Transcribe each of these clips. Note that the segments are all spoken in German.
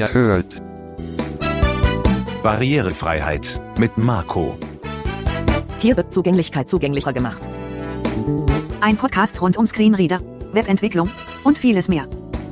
Ihr hört Barrierefreiheit mit Marco. Hier wird Zugänglichkeit zugänglicher gemacht. Ein Podcast rund um Screenreader, Webentwicklung und vieles mehr.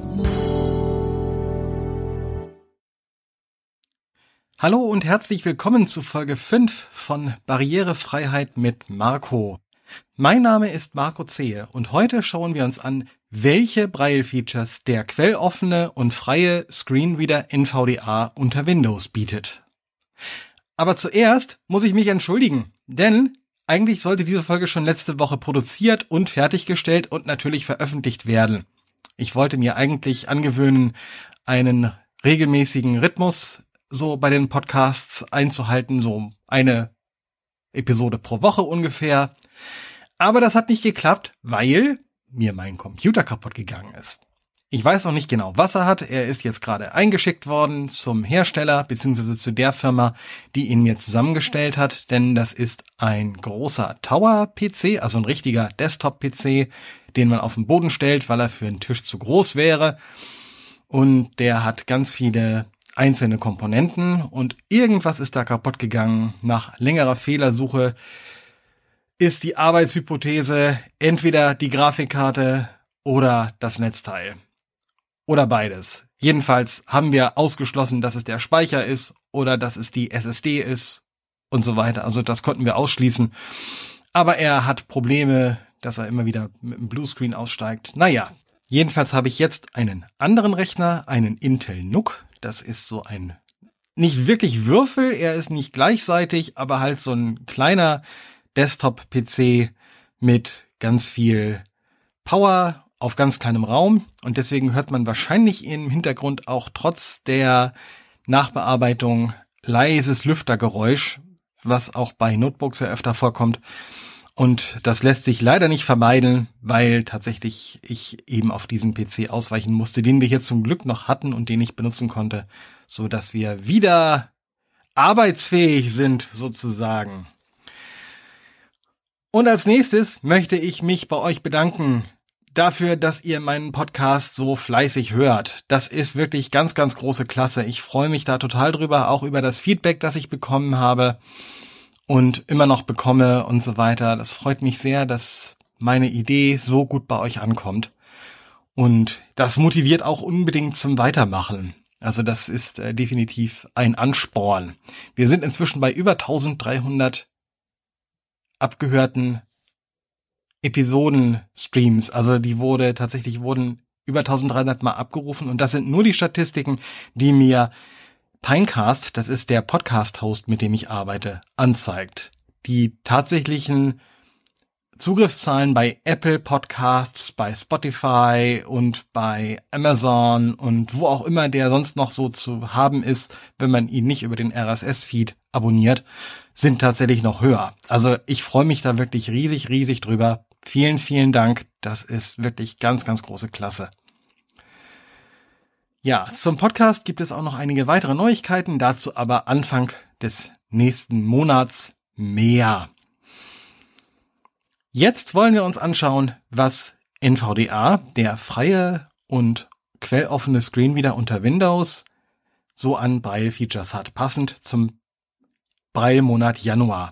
Hallo und herzlich willkommen zu Folge 5 von Barrierefreiheit mit Marco. Mein Name ist Marco Zehe und heute schauen wir uns an, welche Braille-Features der quelloffene und freie Screenreader NVDA unter Windows bietet. Aber zuerst muss ich mich entschuldigen, denn eigentlich sollte diese Folge schon letzte Woche produziert und fertiggestellt und natürlich veröffentlicht werden. Ich wollte mir eigentlich angewöhnen, einen regelmäßigen Rhythmus so bei den Podcasts einzuhalten, so eine Episode pro Woche ungefähr. Aber das hat nicht geklappt, weil mir mein Computer kaputt gegangen ist. Ich weiß noch nicht genau, was er hat. Er ist jetzt gerade eingeschickt worden zum Hersteller bzw. zu der Firma, die ihn mir zusammengestellt hat, denn das ist ein großer Tower-PC, also ein richtiger Desktop-PC, den man auf den Boden stellt, weil er für einen Tisch zu groß wäre. Und der hat ganz viele einzelne Komponenten und irgendwas ist da kaputt gegangen. Nach längerer Fehlersuche ist die Arbeitshypothese entweder die Grafikkarte oder das Netzteil. Oder beides. Jedenfalls haben wir ausgeschlossen, dass es der Speicher ist oder dass es die SSD ist und so weiter. Also das konnten wir ausschließen. Aber er hat Probleme, dass er immer wieder mit dem Bluescreen aussteigt. Naja, jedenfalls habe ich jetzt einen anderen Rechner, einen Intel NUC. Das ist so ein, nicht wirklich Würfel, er ist nicht gleichseitig, aber halt so ein kleiner Desktop-PC mit ganz viel Power auf ganz kleinem Raum. Und deswegen hört man wahrscheinlich im Hintergrund auch trotz der Nachbearbeitung leises Lüftergeräusch, was auch bei Notebooks ja öfter vorkommt. Und das lässt sich leider nicht vermeiden, weil tatsächlich ich eben auf diesen PC ausweichen musste, den wir hier zum Glück noch hatten und den ich benutzen konnte, so dass wir wieder arbeitsfähig sind sozusagen. Und als nächstes möchte ich mich bei euch bedanken dafür, dass ihr meinen Podcast so fleißig hört. Das ist wirklich ganz, ganz große Klasse. Ich freue mich da total drüber, auch über das Feedback, das ich bekommen habe und immer noch bekomme und so weiter. Das freut mich sehr, dass meine Idee so gut bei euch ankommt. Und das motiviert auch unbedingt zum Weitermachen. Also das ist definitiv ein Ansporn. Wir sind inzwischen bei über 1300 abgehörten Episoden-Streams. Also die wurden über 1300 Mal abgerufen. Und das sind nur die Statistiken, die mir Pinecast, das ist der Podcast-Host, mit dem ich arbeite, anzeigt. Die tatsächlichen Zugriffszahlen bei Apple Podcasts, bei Spotify und bei Amazon und wo auch immer der sonst noch so zu haben ist, wenn man ihn nicht über den RSS-Feed abonniert, sind tatsächlich noch höher. Also ich freue mich da wirklich riesig, riesig drüber. Vielen, vielen Dank. Das ist wirklich ganz, ganz große Klasse. Ja, zum Podcast gibt es auch noch einige weitere Neuigkeiten, dazu aber Anfang des nächsten Monats mehr. Jetzt wollen wir uns anschauen, was NVDA, der freie und quelloffene Screenreader unter Windows, so an Braille-Features hat, passend zum Braille-Monat Januar.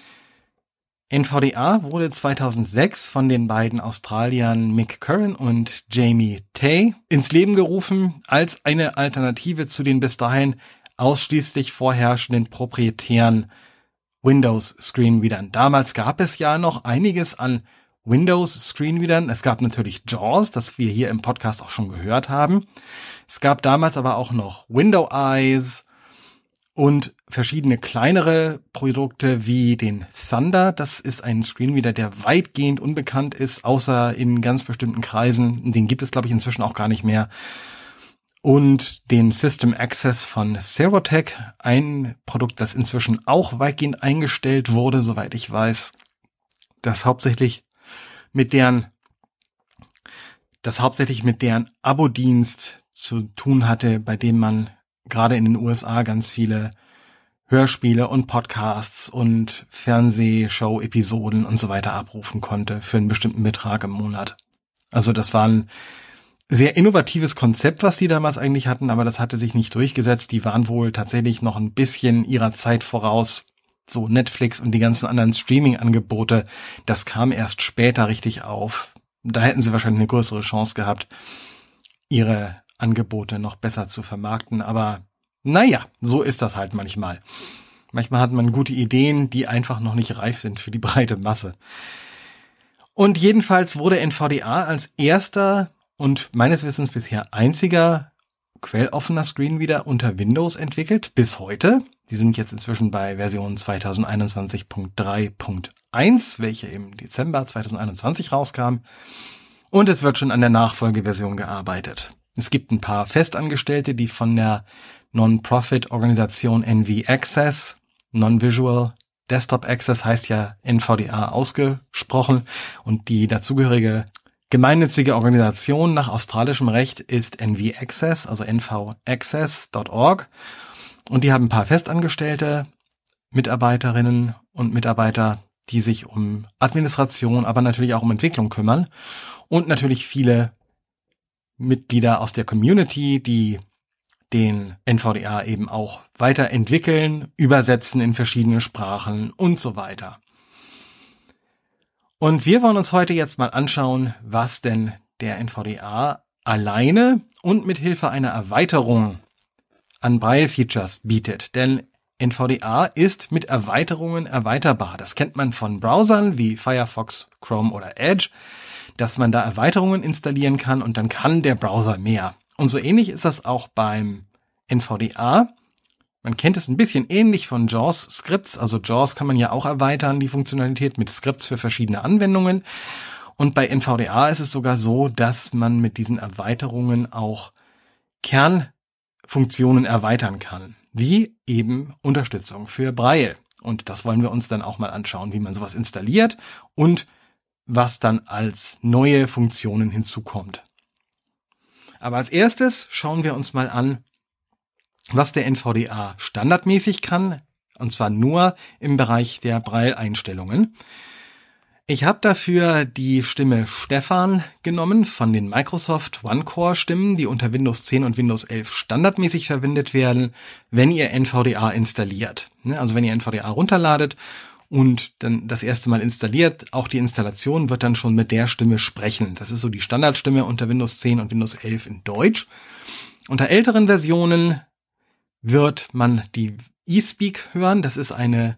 NVDA wurde 2006 von den beiden Australiern Mick Curran und Jamie Tay ins Leben gerufen als eine Alternative zu den bis dahin ausschließlich vorherrschenden proprietären Windows-Screenreadern. Damals gab es ja noch einiges an Windows-Screenreadern. Es gab natürlich JAWS, das wir hier im Podcast auch schon gehört haben. Es gab damals aber auch noch Window-Eyes und verschiedene kleinere Produkte wie den Thunder. Das ist ein Screenreader, der weitgehend unbekannt ist, außer in ganz bestimmten Kreisen. Den gibt es, glaube ich, inzwischen auch gar nicht mehr. Und den System Access von Serotech, ein Produkt, das inzwischen auch weitgehend eingestellt wurde, soweit ich weiß, das hauptsächlich mit deren Abo-Dienst zu tun hatte, bei dem man gerade in den USA ganz viele Hörspiele und Podcasts und Fernsehshow-Episoden und so weiter abrufen konnte für einen bestimmten Betrag im Monat. Also das waren sehr innovatives Konzept, was die damals eigentlich hatten, aber das hatte sich nicht durchgesetzt. Die waren wohl tatsächlich noch ein bisschen ihrer Zeit voraus. So Netflix und die ganzen anderen Streaming-Angebote, das kam erst später richtig auf. Da hätten sie wahrscheinlich eine größere Chance gehabt, ihre Angebote noch besser zu vermarkten. Aber naja, so ist das halt manchmal. Manchmal hat man gute Ideen, die einfach noch nicht reif sind für die breite Masse. Und jedenfalls wurde NVDA als erster und meines Wissens bisher einziger quelloffener Screenreader unter Windows entwickelt, bis heute. Die sind jetzt inzwischen bei Version 2021.3.1, welche im Dezember 2021 rauskam. Und es wird schon an der Nachfolgeversion gearbeitet. Es gibt ein paar Festangestellte, die von der Non-Profit-Organisation NV Access, Non-Visual Desktop Access heißt ja NVDA ausgesprochen, und die dazugehörige gemeinnützige Organisation nach australischem Recht ist NV Access, also nvaccess.org. Und die haben ein paar festangestellte Mitarbeiterinnen und Mitarbeiter, die sich um Administration, aber natürlich auch um Entwicklung kümmern. Und natürlich viele Mitglieder aus der Community, die den NVDA eben auch weiterentwickeln, übersetzen in verschiedene Sprachen und so weiter. Und wir wollen uns heute jetzt mal anschauen, was denn der NVDA alleine und mit Hilfe einer Erweiterung an Braille-Features bietet. Denn NVDA ist mit Erweiterungen erweiterbar. Das kennt man von Browsern wie Firefox, Chrome oder Edge, dass man da Erweiterungen installieren kann und dann kann der Browser mehr. Und so ähnlich ist das auch beim NVDA. Man kennt es ein bisschen ähnlich von JAWS-Skripts. Also JAWS kann man ja auch erweitern, die Funktionalität mit Skripts für verschiedene Anwendungen. Und bei NVDA ist es sogar so, dass man mit diesen Erweiterungen auch Kernfunktionen erweitern kann, wie eben Unterstützung für Braille. Und das wollen wir uns dann auch mal anschauen, wie man sowas installiert und was dann als neue Funktionen hinzukommt. Aber als erstes schauen wir uns mal an, was der NVDA standardmäßig kann, und zwar nur im Bereich der Braille-Einstellungen. Ich habe dafür die Stimme Stefan genommen von den Microsoft OneCore-Stimmen, die unter Windows 10 und Windows 11 standardmäßig verwendet werden, wenn ihr NVDA installiert. Also wenn ihr NVDA runterladet und dann das erste Mal installiert, auch die Installation wird dann schon mit der Stimme sprechen. Das ist so die Standardstimme unter Windows 10 und Windows 11 in Deutsch. Unter älteren Versionen wird man die eSpeak hören. Das ist eine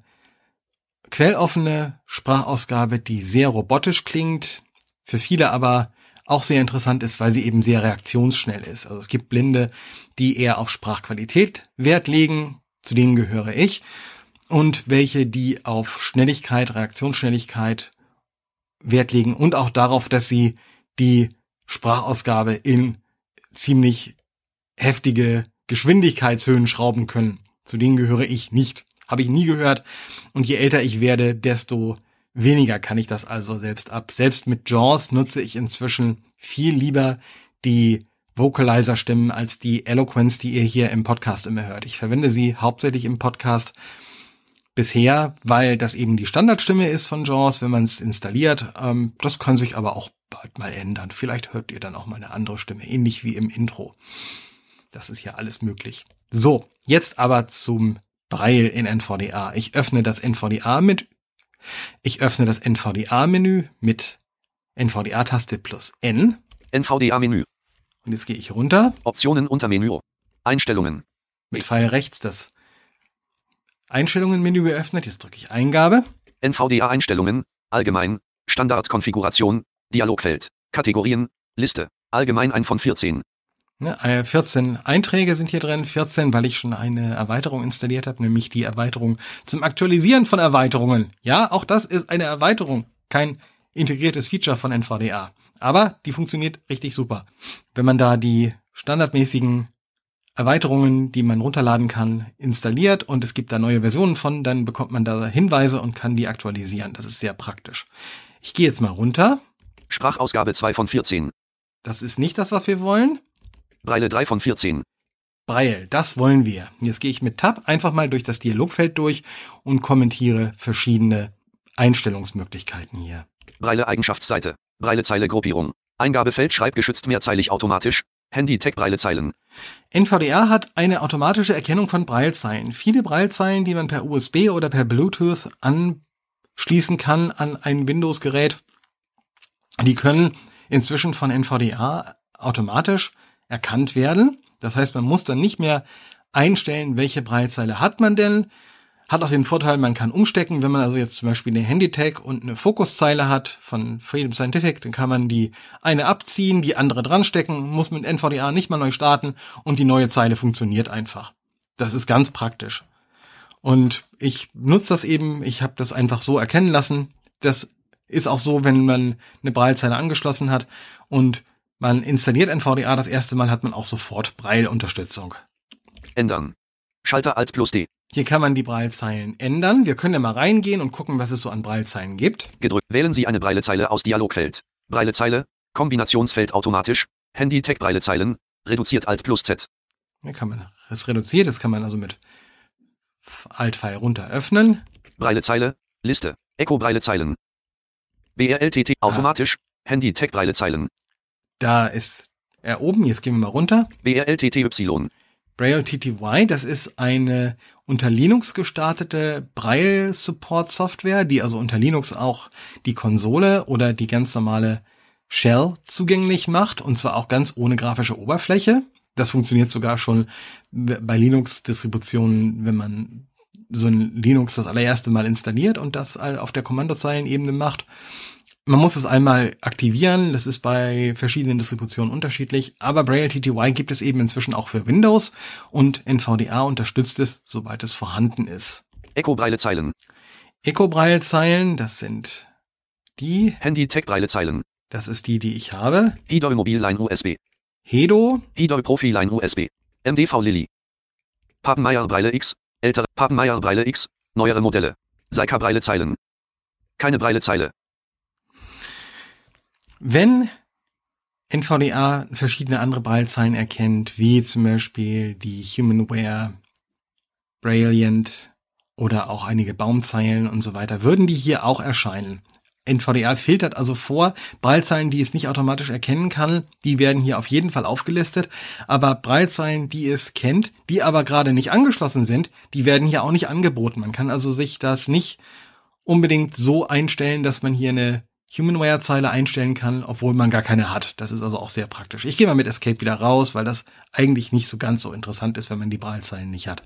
quelloffene Sprachausgabe, die sehr robotisch klingt, für viele aber auch sehr interessant ist, weil sie eben sehr reaktionsschnell ist. Also es gibt Blinde, die eher auf Sprachqualität Wert legen, zu denen gehöre ich, und welche, die auf Schnelligkeit, Reaktionsschnelligkeit Wert legen und auch darauf, dass sie die Sprachausgabe in ziemlich heftige Geschwindigkeitshöhen schrauben können. Zu denen gehöre ich nicht. Habe ich nie gehört. Und je älter ich werde, desto weniger kann ich das also selbst ab. Selbst mit JAWS nutze ich inzwischen viel lieber die Vocalizer-Stimmen als die Eloquence, die ihr hier im Podcast immer hört. Ich verwende sie hauptsächlich im Podcast bisher, weil das eben die Standardstimme ist von JAWS, wenn man es installiert. Das kann sich aber auch bald mal ändern. Vielleicht hört ihr dann auch mal eine andere Stimme, ähnlich wie im Intro. Das ist ja alles möglich. So, jetzt aber zum Braille in NVDA. Ich öffne das NVDA-Menü mit NVDA-Taste plus N. NVDA-Menü. Und jetzt gehe ich runter. Optionen unter Menü. Einstellungen. Mit Pfeil rechts das Einstellungen-Menü geöffnet. Jetzt drücke ich Eingabe. NVDA-Einstellungen. Allgemein. Standardkonfiguration. Dialogfeld. Kategorien. Liste. Allgemein 1 von 14. 14 Einträge sind hier drin, 14, weil ich schon eine Erweiterung installiert habe, nämlich die Erweiterung zum Aktualisieren von Erweiterungen. Ja, auch das ist eine Erweiterung, kein integriertes Feature von NVDA. Aber die funktioniert richtig super. Wenn man da die standardmäßigen Erweiterungen, die man runterladen kann, installiert und es gibt da neue Versionen von, dann bekommt man da Hinweise und kann die aktualisieren. Das ist sehr praktisch. Ich gehe jetzt mal runter. Sprachausgabe 2 von 14. Das ist nicht das, was wir wollen. Braille 3 von 14. Braille, das wollen wir. Jetzt gehe ich mit Tab einfach mal durch das Dialogfeld durch und kommentiere verschiedene Einstellungsmöglichkeiten hier. Braille Eigenschaftsseite. Braille Zeile Gruppierung. Eingabefeld schreibgeschützt mehrzeilig automatisch. Handy-Tag Braillezeilen. NVDA hat eine automatische Erkennung von Braillezeilen. Viele Braillezeilen, die man per USB oder per Bluetooth anschließen kann an ein Windows-Gerät, die können inzwischen von NVDA automatisch erkannt werden. Das heißt, man muss dann nicht mehr einstellen, welche Braillezeile hat man denn. Hat auch den Vorteil, man kann umstecken. Wenn man also jetzt zum Beispiel eine Handy-Tag und eine Fokuszeile hat von Freedom Scientific, dann kann man die eine abziehen, die andere dran stecken, muss mit NVDA nicht mal neu starten und die neue Zeile funktioniert einfach. Das ist ganz praktisch. Und ich nutze das eben, ich habe das einfach so erkennen lassen. Das ist auch so, wenn man eine Braillezeile angeschlossen hat und man installiert NVDA, das erste Mal hat man auch sofort Braille-Unterstützung. Ändern. Schalter Alt plus D. Hier kann man die Braillezeilen ändern. Wir können ja mal reingehen und gucken, was es so an Braillezeilen gibt. Gedrückt. Wählen Sie eine Braillezeile aus Dialogfeld. Braillezeile. Kombinationsfeld automatisch. Handy-Tag Braillezeilen. Reduziert Alt plus Z. Hier kann man das reduziert. Das kann man also mit Alt-Pfeil runter öffnen. Braillezeile. Liste. Echo Braillezeilen. BRLTT automatisch. Handy-Tag Braillezeilen. Da ist er oben. Jetzt gehen wir mal runter. BRLTTY. Braille TTY, das ist eine unter Linux gestartete Braille-Support-Software, die also unter Linux auch die Konsole oder die ganz normale Shell zugänglich macht, und zwar auch ganz ohne grafische Oberfläche. Das funktioniert sogar schon bei Linux-Distributionen, wenn man so ein Linux das allererste Mal installiert und das auf der Kommandozeilenebene macht. Man muss es einmal aktivieren, das ist bei verschiedenen Distributionen unterschiedlich, aber Braille TTY gibt es eben inzwischen auch für Windows und NVDA unterstützt es, sobald es vorhanden ist. Echo Braillezeilen. Echo Braillezeilen, das sind die. Handy-Tag Braillezeilen. Das ist die ich habe. Hidoi Mobilline USB. Hedo. Hidoi Profiline USB. MDV Lilly. Papenmeier Braille X. Ältere Papenmeier Braille X. Neuere Modelle. Seika Braillezeilen. Keine Braillezeile. Wenn NVDA verschiedene andere Braillezeilen erkennt, wie zum Beispiel die Humanware, Brailliant oder auch einige Baumzeilen und so weiter, würden die hier auch erscheinen. NVDA filtert also vor, Braillezeilen, die es nicht automatisch erkennen kann, die werden hier auf jeden Fall aufgelistet, aber Braillezeilen, die es kennt, die aber gerade nicht angeschlossen sind, die werden hier auch nicht angeboten. Man kann also sich das nicht unbedingt so einstellen, dass man hier eine Humanware-Zeile einstellen kann, obwohl man gar keine hat. Das ist also auch sehr praktisch. Ich gehe mal mit Escape wieder raus, weil das eigentlich nicht so ganz so interessant ist, wenn man die Braillezeilen nicht hat.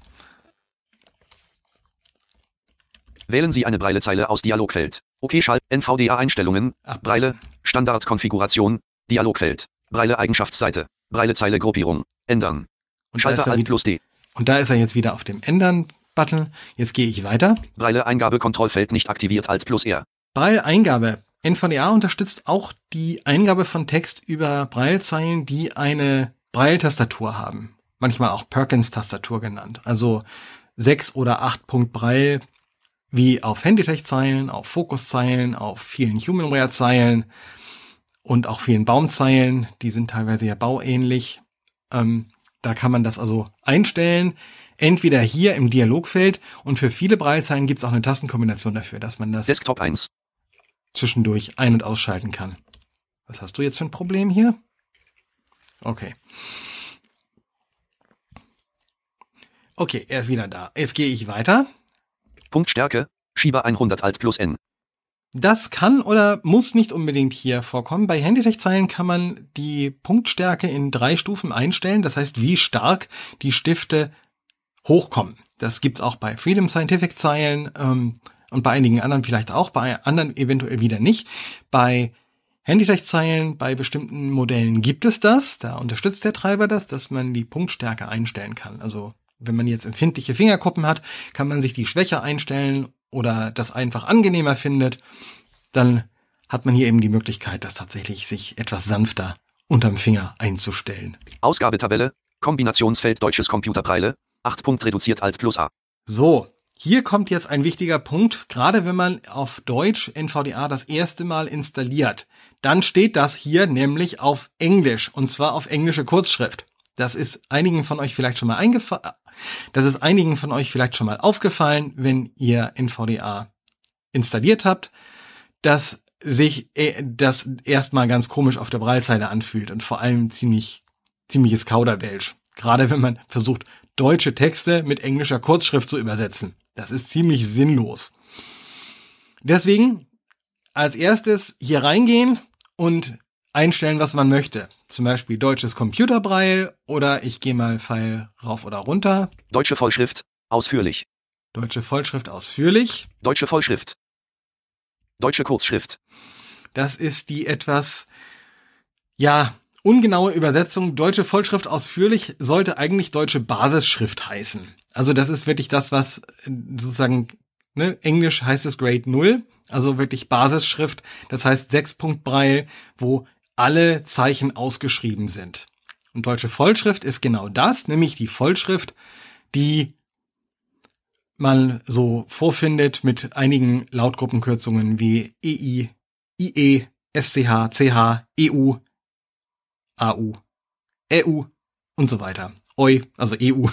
Wählen Sie eine Braillezeile aus Dialogfeld. OK Schalt. NVDA-Einstellungen. Braille. Standardkonfiguration. Dialogfeld. Braille-Eigenschaftsseite. Braillezeile Gruppierung. Ändern. Schalter Alt plus D. Und da ist er jetzt wieder auf dem Ändern-Button. Jetzt gehe ich weiter. Braille-Eingabe-Kontrollfeld nicht aktiviert Alt plus R. Braille-Eingabe. NVDA unterstützt auch die Eingabe von Text über Braillezeilen, die eine Braille-Tastatur haben. Manchmal auch Perkins-Tastatur genannt. Also 6 oder 8 Punkt Braille, wie auf Handytech-Zeilen, auf Fokuszeilen, auf vielen Humanware-Zeilen und auch vielen Baumzeilen. Die sind teilweise ja bauähnlich. Da kann man das also einstellen. Entweder hier im Dialogfeld, und für viele Braillezeilen gibt es auch eine Tastenkombination dafür, dass man das Desktop 1. zwischendurch ein- und ausschalten kann. Was hast du jetzt für ein Problem hier? Okay. Okay, er ist wieder da. Jetzt gehe ich weiter. Punktstärke. Schieber 100 Alt plus N. Das kann oder muss nicht unbedingt hier vorkommen. Bei Handytech-Zeilen kann man die Punktstärke in 3 Stufen einstellen. Das heißt, wie stark die Stifte hochkommen. Das gibt's auch bei Freedom Scientific Zeilen und bei einigen anderen vielleicht auch, bei anderen eventuell wieder nicht. Bei Handytech-Zeilen, bei bestimmten Modellen gibt es das. Da unterstützt der Treiber das, dass man die Punktstärke einstellen kann. Also wenn man jetzt empfindliche Fingerkuppen hat, kann man sich die schwächer einstellen oder das einfach angenehmer findet. Dann hat man hier eben die Möglichkeit, das tatsächlich sich etwas sanfter unterm Finger einzustellen. Ausgabetabelle. Kombinationsfeld Deutsches Computerbraille. 8 Punkt reduziert Alt plus A. So, hier kommt jetzt ein wichtiger Punkt. Gerade wenn man auf Deutsch NVDA das erste Mal installiert, dann steht das hier nämlich auf Englisch, und zwar auf englische Kurzschrift. Das ist einigen von euch vielleicht schon mal aufgefallen, wenn ihr NVDA installiert habt. Das sich das erstmal ganz komisch auf der Braillezeile anfühlt und vor allem ziemliches Kauderwelsch. Gerade wenn man versucht, deutsche Texte mit englischer Kurzschrift zu übersetzen. Das ist ziemlich sinnlos. Deswegen als erstes hier reingehen und einstellen, was man möchte. Zum Beispiel deutsches Computerbraille oder ich gehe mal Pfeil rauf oder runter. Deutsche Vollschrift, ausführlich. Deutsche Vollschrift ausführlich. Deutsche Vollschrift. Deutsche Kurzschrift. Das ist die etwas, ungenaue Übersetzung. Deutsche Vollschrift ausführlich sollte eigentlich deutsche Basisschrift heißen. Also das ist wirklich das, was sozusagen, Englisch heißt es Grade 0, also wirklich Basisschrift. Das heißt 6-Punkt-Braille, wo alle Zeichen ausgeschrieben sind. Und deutsche Vollschrift ist genau das, nämlich die Vollschrift, die man so vorfindet mit einigen Lautgruppenkürzungen wie EI, IE, SCH, CH, EU, AU, EU und so weiter. OI, also EU.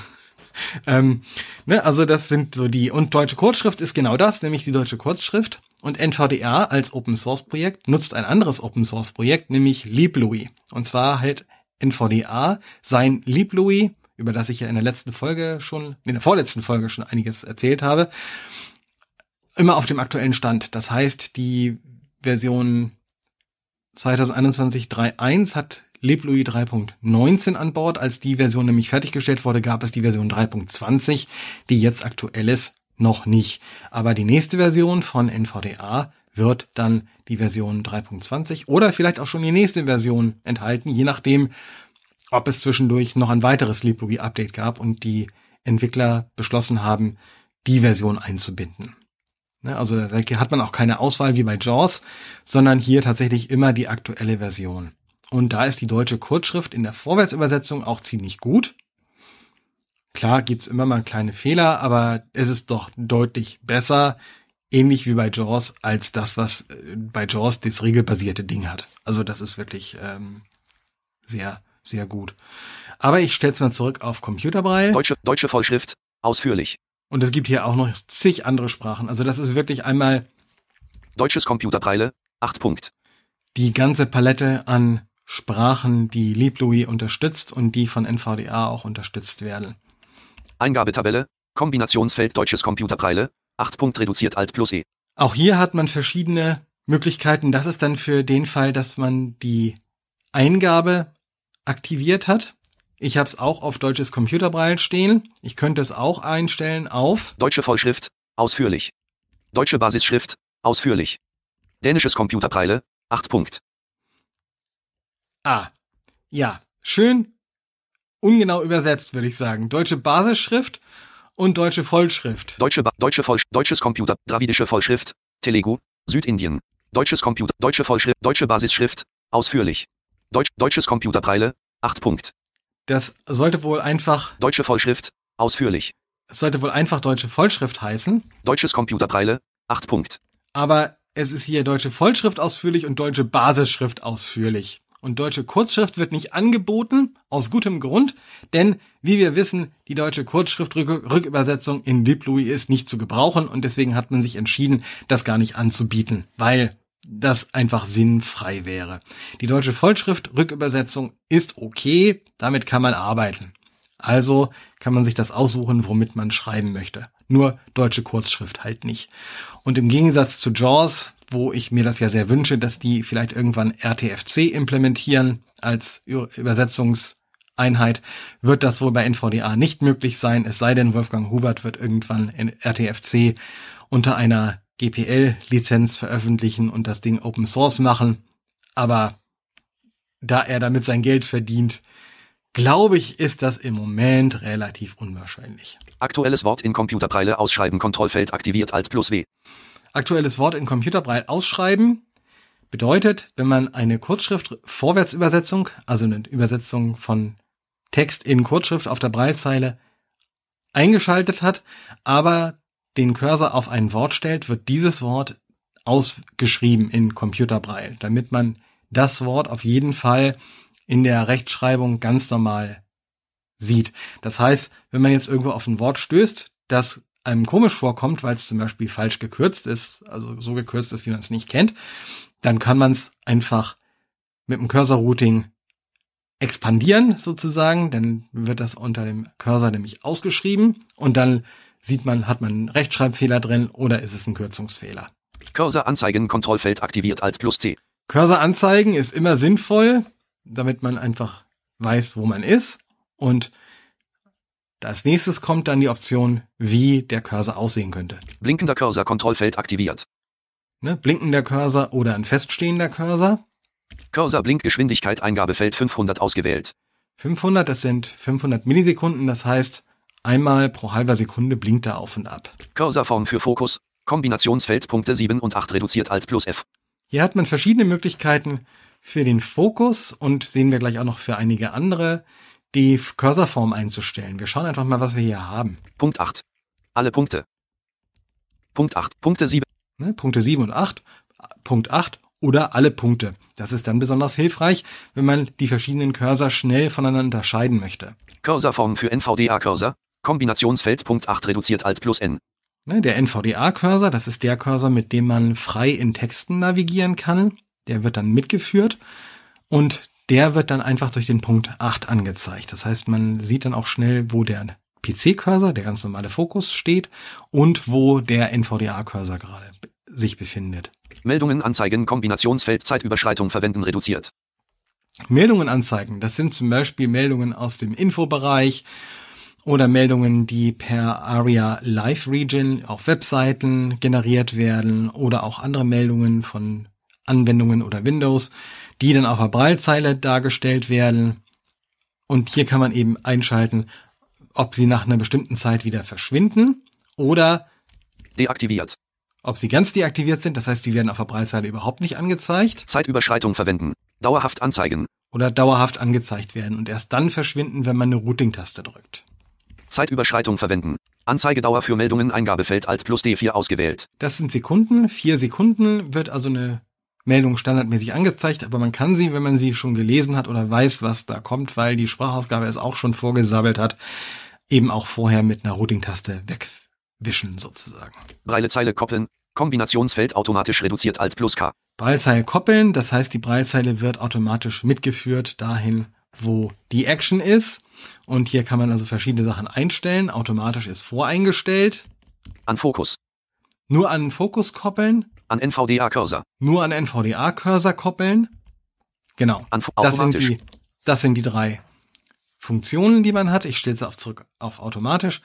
Also das sind so die. Und deutsche Kurzschrift ist genau das, nämlich die deutsche Kurzschrift. Und NVDA als Open Source Projekt nutzt ein anderes Open Source Projekt, nämlich LibLouis. Und zwar hält NVDA sein LibLouis, über das ich ja in der vorletzten Folge schon einiges erzählt habe, immer auf dem aktuellen Stand. Das heißt, die Version 2021 3.1 hat LibLouis 3.19 an Bord. Als die Version nämlich fertiggestellt wurde, gab es die Version 3.20, die jetzt aktuell ist, noch nicht. Aber die nächste Version von NVDA wird dann die Version 3.20 oder vielleicht auch schon die nächste Version enthalten, je nachdem, ob es zwischendurch noch ein weiteres LibLouis-Update gab und die Entwickler beschlossen haben, die Version einzubinden. Also da hat man auch keine Auswahl wie bei JAWS, sondern hier tatsächlich immer die aktuelle Version. Und da ist die deutsche Kurzschrift in der Vorwärtsübersetzung auch ziemlich gut. Klar gibt's immer mal kleine Fehler, aber es ist doch deutlich besser, ähnlich wie bei JAWS, als das, was bei JAWS das regelbasierte Ding hat. Also das ist wirklich sehr, sehr gut. Aber ich stelle es mal zurück auf Computerbraille. Deutsche Vollschrift, ausführlich. Und es gibt hier auch noch zig andere Sprachen. Also das ist wirklich einmal Deutsches Computerbraille, 8 Punkt. Die ganze Palette an Sprachen, die LibLouis unterstützt und die von NVDA auch unterstützt werden. Eingabetabelle, Kombinationsfeld Deutsches Computerbraille, 8 Punkt reduziert Alt plus E. Auch hier hat man verschiedene Möglichkeiten. Das ist dann für den Fall, dass man die Eingabe aktiviert hat. Ich habe es auch auf Deutsches Computerbraille stehen. Ich könnte es auch einstellen auf Deutsche Vollschrift, ausführlich. Deutsche Basisschrift, ausführlich. Dänisches Computerbraille, 8 Punkt. Ja, schön ungenau übersetzt, würde ich sagen. Deutsche Basisschrift und deutsche Vollschrift. Deutsches Computer, dravidische Vollschrift, Telugu, Südindien. Deutsche Vollschrift, deutsche Basisschrift, ausführlich. Deutsches Computerbraille, 8 Punkt. Das sollte wohl einfach Deutsche Vollschrift, ausführlich. Es sollte wohl einfach deutsche Vollschrift heißen. Deutsches Computerbraille, 8 Punkt. Aber es ist hier deutsche Vollschrift ausführlich und deutsche Basisschrift ausführlich. Und deutsche Kurzschrift wird nicht angeboten, aus gutem Grund, denn, wie wir wissen, die deutsche Kurzschrift-Rückübersetzung in LibLouis ist nicht zu gebrauchen und deswegen hat man sich entschieden, das gar nicht anzubieten, weil das einfach sinnfrei wäre. Die deutsche Vollschrift-Rückübersetzung ist okay, damit kann man arbeiten. Also kann man sich das aussuchen, womit man schreiben möchte. Nur deutsche Kurzschrift halt nicht. Und im Gegensatz zu JAWS, wo ich mir das ja sehr wünsche, dass die vielleicht irgendwann RTFC implementieren als Übersetzungseinheit, wird das wohl bei NVDA nicht möglich sein, es sei denn, Wolfgang Hubert wird irgendwann in RTFC unter einer GPL-Lizenz veröffentlichen und das Ding Open Source machen. Aber da er damit sein Geld verdient, glaube ich, ist das im Moment relativ unwahrscheinlich. Aktuelles Wort in Computerbraille ausschreiben, Kontrollfeld aktiviert, Alt plus W. Aktuelles Wort in Computerbraille ausschreiben bedeutet, wenn man eine Kurzschrift-Vorwärtsübersetzung, also eine Übersetzung von Text in Kurzschrift auf der Braillezeile eingeschaltet hat, aber den Cursor auf ein Wort stellt, wird dieses Wort ausgeschrieben in Computerbraille, damit man das Wort auf jeden Fall in der Rechtschreibung ganz normal sieht. Das heißt, wenn man jetzt irgendwo auf ein Wort stößt, das einem komisch vorkommt, weil es zum Beispiel falsch gekürzt ist, also so gekürzt ist, wie man es nicht kennt, dann kann man es einfach mit dem Cursor-Routing expandieren sozusagen, dann wird das unter dem Cursor nämlich ausgeschrieben und dann hat man einen Rechtschreibfehler drin oder ist es ein Kürzungsfehler. Cursor anzeigen, Kontrollfeld aktiviert, Alt+C. Cursor anzeigen ist immer sinnvoll, damit man einfach weiß, wo man ist, und als nächstes kommt dann die Option, wie der Cursor aussehen könnte. Blinkender Cursor, Kontrollfeld aktiviert. Ne? Blinkender Cursor oder ein feststehender Cursor. Cursor Blinkgeschwindigkeit, Eingabefeld 500 ausgewählt. 500, das sind 500 Millisekunden, das heißt, einmal pro halber Sekunde blinkt er auf und ab. Cursorform für Fokus, Kombinationsfeld Punkte 7 und 8 reduziert, Alt+F. Hier hat man verschiedene Möglichkeiten für den Fokus und sehen wir gleich auch noch für einige andere, die Cursorform einzustellen. Wir schauen einfach mal, was wir hier haben. Punkt 8. Alle Punkte. Punkt 8. Punkte 7. Ne, Punkte 7 und 8. Punkt 8 oder alle Punkte. Das ist dann besonders hilfreich, wenn man die verschiedenen Cursor schnell voneinander unterscheiden möchte. Cursorform für NVDA-Cursor, Kombinationsfeld Punkt 8 reduziert, Alt+N. Ne, der NVDA-Cursor, das ist der Cursor, mit dem man frei in Texten navigieren kann. Der wird dann mitgeführt und der wird dann einfach durch den Punkt 8 angezeigt. Das heißt, man sieht dann auch schnell, wo der PC-Cursor, der ganz normale Fokus, steht und wo der NVDA-Cursor gerade sich befindet. Meldungen anzeigen, Kombinationsfeld Zeitüberschreitung verwenden, reduziert. Meldungen anzeigen, das sind zum Beispiel Meldungen aus dem Infobereich oder Meldungen, die per ARIA Live Region auf Webseiten generiert werden oder auch andere Meldungen von Anwendungen oder Windows, die dann auf der Braillezeile dargestellt werden. Und hier kann man eben einschalten, ob sie nach einer bestimmten Zeit wieder verschwinden oder deaktiviert. Ob sie ganz deaktiviert sind, das heißt, die werden auf der Braillezeile überhaupt nicht angezeigt. Zeitüberschreitung verwenden, dauerhaft anzeigen. Oder dauerhaft angezeigt werden und erst dann verschwinden, wenn man eine Routing-Taste drückt. Zeitüberschreitung verwenden. Anzeigedauer für Meldungen, Eingabefeld Alt+D4 ausgewählt. Das sind Sekunden. 4 Sekunden wird also eine Meldung standardmäßig angezeigt, aber man kann sie, wenn man sie schon gelesen hat oder weiß, was da kommt, weil die Sprachausgabe es auch schon vorgesabbelt hat, eben auch vorher mit einer Routing-Taste wegwischen sozusagen. Braillezeile koppeln, Kombinationsfeld automatisch reduziert, Alt+K. Braillezeile koppeln, das heißt, die Braillezeile wird automatisch mitgeführt dahin, wo die Action ist. Und hier kann man also verschiedene Sachen einstellen. Automatisch ist voreingestellt. An Fokus. Nur an Fokus koppeln. An NVDA-Cursor. Nur an NVDA-Cursor koppeln. Genau. Das sind die 3 Funktionen, die man hat. Ich stelle sie zurück auf automatisch.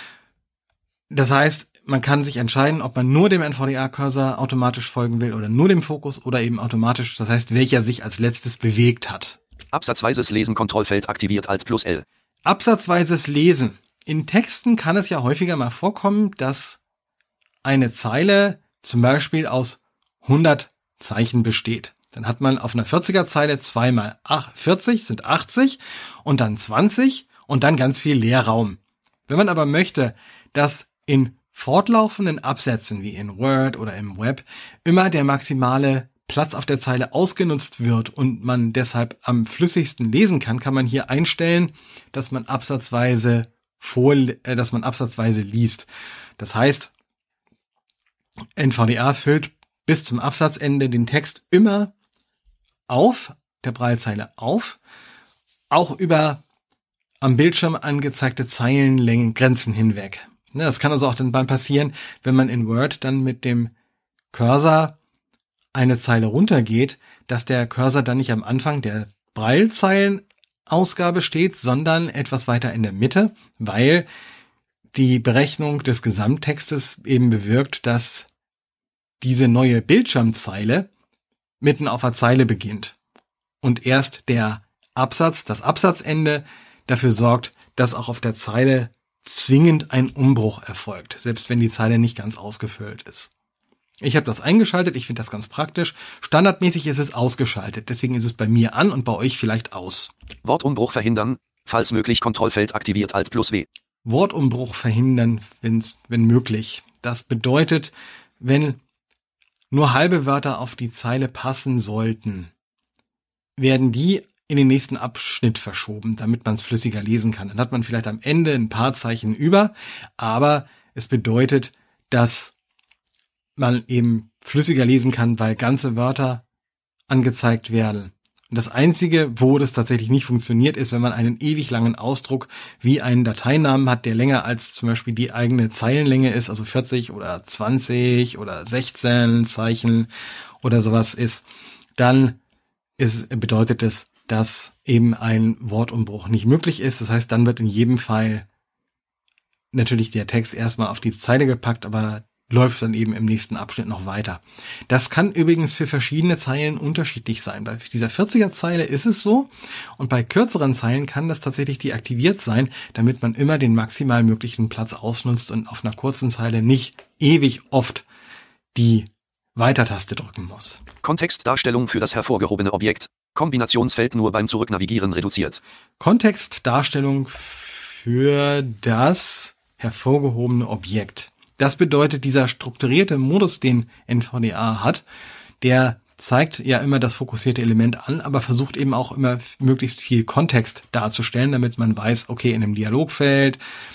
Das heißt, man kann sich entscheiden, ob man nur dem NVDA-Cursor automatisch folgen will oder nur dem Fokus oder eben automatisch. Das heißt, welcher sich als letztes bewegt hat. Absatzweises Lesen, Kontrollfeld aktiviert, Alt+L. Absatzweises Lesen. In Texten kann es ja häufiger mal vorkommen, dass eine Zeile zum Beispiel aus 100 Zeichen besteht. Dann hat man auf einer 40er Zeile 2 mal 40 sind 80 und dann 20 und dann ganz viel Leerraum. Wenn man aber möchte, dass in fortlaufenden Absätzen wie in Word oder im Web immer der maximale Platz auf der Zeile ausgenutzt wird und man deshalb am flüssigsten lesen kann, kann man hier einstellen, dass man absatzweise liest. Das heißt, NVDA füllt bis zum Absatzende den Text immer auf, der Braillezeile auf, auch über am Bildschirm angezeigte Zeilenlängengrenzen hinweg. Das kann also auch dann passieren, wenn man in Word dann mit dem Cursor eine Zeile runtergeht, dass der Cursor dann nicht am Anfang der Braillezeilenausgabe steht, sondern etwas weiter in der Mitte, weil die Berechnung des Gesamttextes eben bewirkt, dass diese neue Bildschirmzeile mitten auf der Zeile beginnt und erst das Absatzende dafür sorgt, dass auch auf der Zeile zwingend ein Umbruch erfolgt, selbst wenn die Zeile nicht ganz ausgefüllt ist. Ich habe das eingeschaltet, ich finde das ganz praktisch. Standardmäßig ist es ausgeschaltet, deswegen ist es bei mir an und bei euch vielleicht aus. Wortumbruch verhindern, falls möglich Kontrollfeld aktiviert, Alt+W. Wortumbruch verhindern, wenn möglich. Das bedeutet, wenn nur halbe Wörter auf die Zeile passen sollten, werden die in den nächsten Abschnitt verschoben, damit man es flüssiger lesen kann. Dann hat man vielleicht am Ende ein paar Zeichen über, aber es bedeutet, dass man eben flüssiger lesen kann, weil ganze Wörter angezeigt werden. Und das Einzige, wo das tatsächlich nicht funktioniert, ist, wenn man einen ewig langen Ausdruck wie einen Dateinamen hat, der länger als zum Beispiel die eigene Zeilenlänge ist, also 40 oder 20 oder 16 Zeichen oder sowas ist, dann bedeutet es, dass eben ein Wortumbruch nicht möglich ist. Das heißt, dann wird in jedem Fall natürlich der Text erstmal auf die Zeile gepackt, aber läuft dann eben im nächsten Abschnitt noch weiter. Das kann übrigens für verschiedene Zeilen unterschiedlich sein. Bei dieser 40er Zeile ist es so und bei kürzeren Zeilen kann das tatsächlich deaktiviert sein, damit man immer den maximal möglichen Platz ausnutzt und auf einer kurzen Zeile nicht ewig oft die Weiter-Taste drücken muss. Kontextdarstellung für das hervorgehobene Objekt. Kombinationsfeld nur beim Zurücknavigieren reduziert. Kontextdarstellung für das hervorgehobene Objekt. Das bedeutet, dieser strukturierte Modus, den NVDA hat, der zeigt ja immer das fokussierte Element an, aber versucht eben auch immer möglichst viel Kontext darzustellen, damit man weiß, okay, in einem Dialogfeld,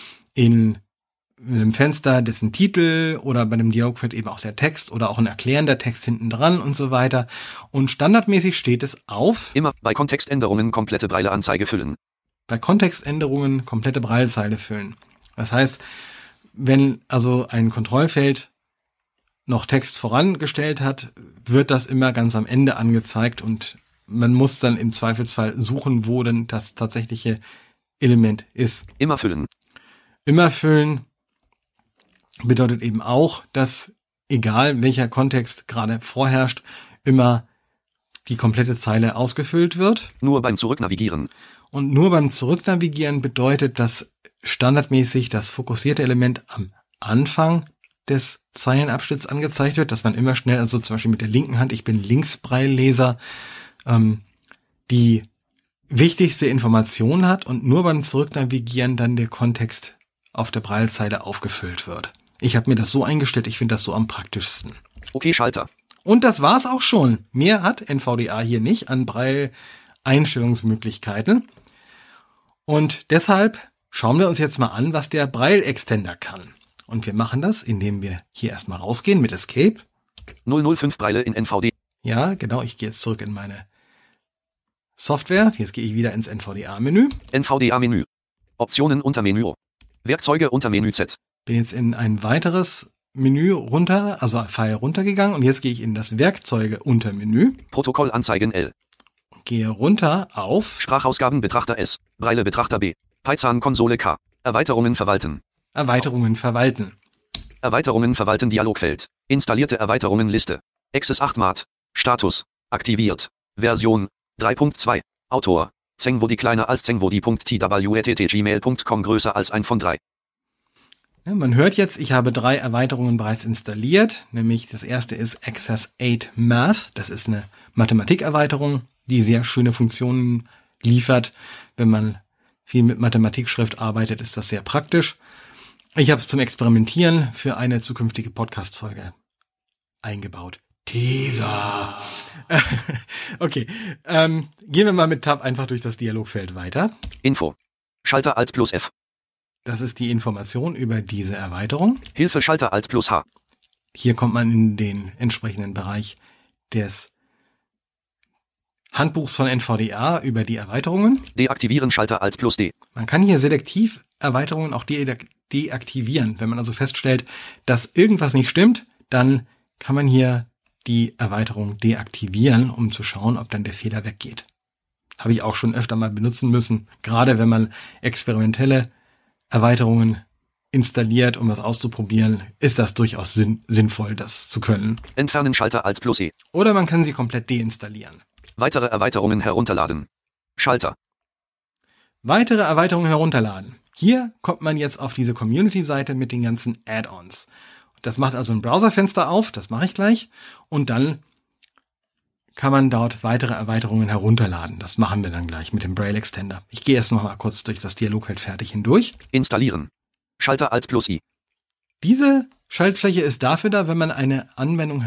in einem Fenster dessen Titel oder bei einem Dialogfeld eben auch der Text oder auch ein erklärender Text hinten dran und so weiter. Und standardmäßig steht es auf: Immer bei Kontextänderungen komplette Breileanzeige füllen. Bei Kontextänderungen komplette Braillezeile füllen. Das heißt, wenn also ein Kontrollfeld noch Text vorangestellt hat, wird das immer ganz am Ende angezeigt und man muss dann im Zweifelsfall suchen, wo denn das tatsächliche Element ist. Immer füllen. Immer füllen bedeutet eben auch, dass egal welcher Kontext gerade vorherrscht, immer die komplette Zeile ausgefüllt wird. Nur beim Zurücknavigieren. Und nur beim Zurücknavigieren bedeutet, dass standardmäßig das fokussierte Element am Anfang des Zeilenabschnitts angezeigt wird, dass man immer schnell, also zum Beispiel mit der linken Hand, ich bin Linksbreilleser, die wichtigste Information hat und nur beim Zurücknavigieren dann der Kontext auf der Braillezeile aufgefüllt wird. Ich habe mir das so eingestellt, ich finde das so am praktischsten. Okay, Schalter. Und das war's auch schon. Mehr hat NVDA hier nicht an Braille-Einstellungsmöglichkeiten. Und deshalb schauen wir uns jetzt mal an, was der Braille-Extender kann. Und wir machen das, indem wir hier erstmal rausgehen mit Escape. 005 Braille in NVDA. Ja, genau, ich gehe jetzt zurück in meine Software. Jetzt gehe ich wieder ins NVDA-Menü. NVDA-Menü. Optionen unter Menü. Werkzeuge unter Menü Z. Bin jetzt in ein weiteres Menü runter, also Pfeil runtergegangen und jetzt gehe ich in das Werkzeuge unter Menü. Protokollanzeigen L. Gehe runter auf Sprachausgaben Betrachter S. Braille Betrachter B. Python Konsole K. Erweiterungen verwalten. Erweiterungen verwalten. Erweiterungen verwalten Dialogfeld. Installierte Erweiterungen Liste. Access 8 Mat. Status. Aktiviert. Version 3.2. Autor. Zengwodi kleiner als Zengwodi.twett@gmail.com größer als 1 von 3. Ja, man hört jetzt, ich habe 3 Erweiterungen bereits installiert, nämlich das erste ist Access 8 Math. Das ist eine Mathematikerweiterung, die sehr schöne Funktionen liefert. Wenn man viel mit Mathematikschrift arbeitet, ist das sehr praktisch. Ich habe es zum Experimentieren für eine zukünftige Podcast-Folge eingebaut. Teaser. Okay, gehen wir mal mit Tab einfach durch das Dialogfeld weiter. Info. Schalter Alt plus F. Das ist die Information über diese Erweiterung. Hilfe Schalter Alt plus H. Hier kommt man in den entsprechenden Bereich des Handbuchs von NVDA über die Erweiterungen. Deaktivieren Schalter Alt plus D. Man kann hier selektiv Erweiterungen auch deaktivieren. Wenn man also feststellt, dass irgendwas nicht stimmt, dann kann man hier die Erweiterung deaktivieren, um zu schauen, ob dann der Fehler weggeht. Habe ich auch schon öfter mal benutzen müssen, gerade wenn man experimentelle Erweiterungen installiert, um was auszuprobieren, ist das durchaus sinnvoll, das zu können. Entfernen Schalter Alt plus E. Oder man kann sie komplett deinstallieren. Weitere Erweiterungen herunterladen. Schalter. Weitere Erweiterungen herunterladen. Hier kommt man jetzt auf diese Community-Seite mit den ganzen Add-ons. Das macht also ein Browserfenster auf, das mache ich gleich. Und dann kann man dort weitere Erweiterungen herunterladen. Das machen wir dann gleich mit dem Braille Extender. Ich gehe erst noch mal kurz durch das Dialogfeld fertig hindurch. Installieren. Schalter Alt plus I. Diese Schaltfläche ist dafür da, wenn man eine Anwendung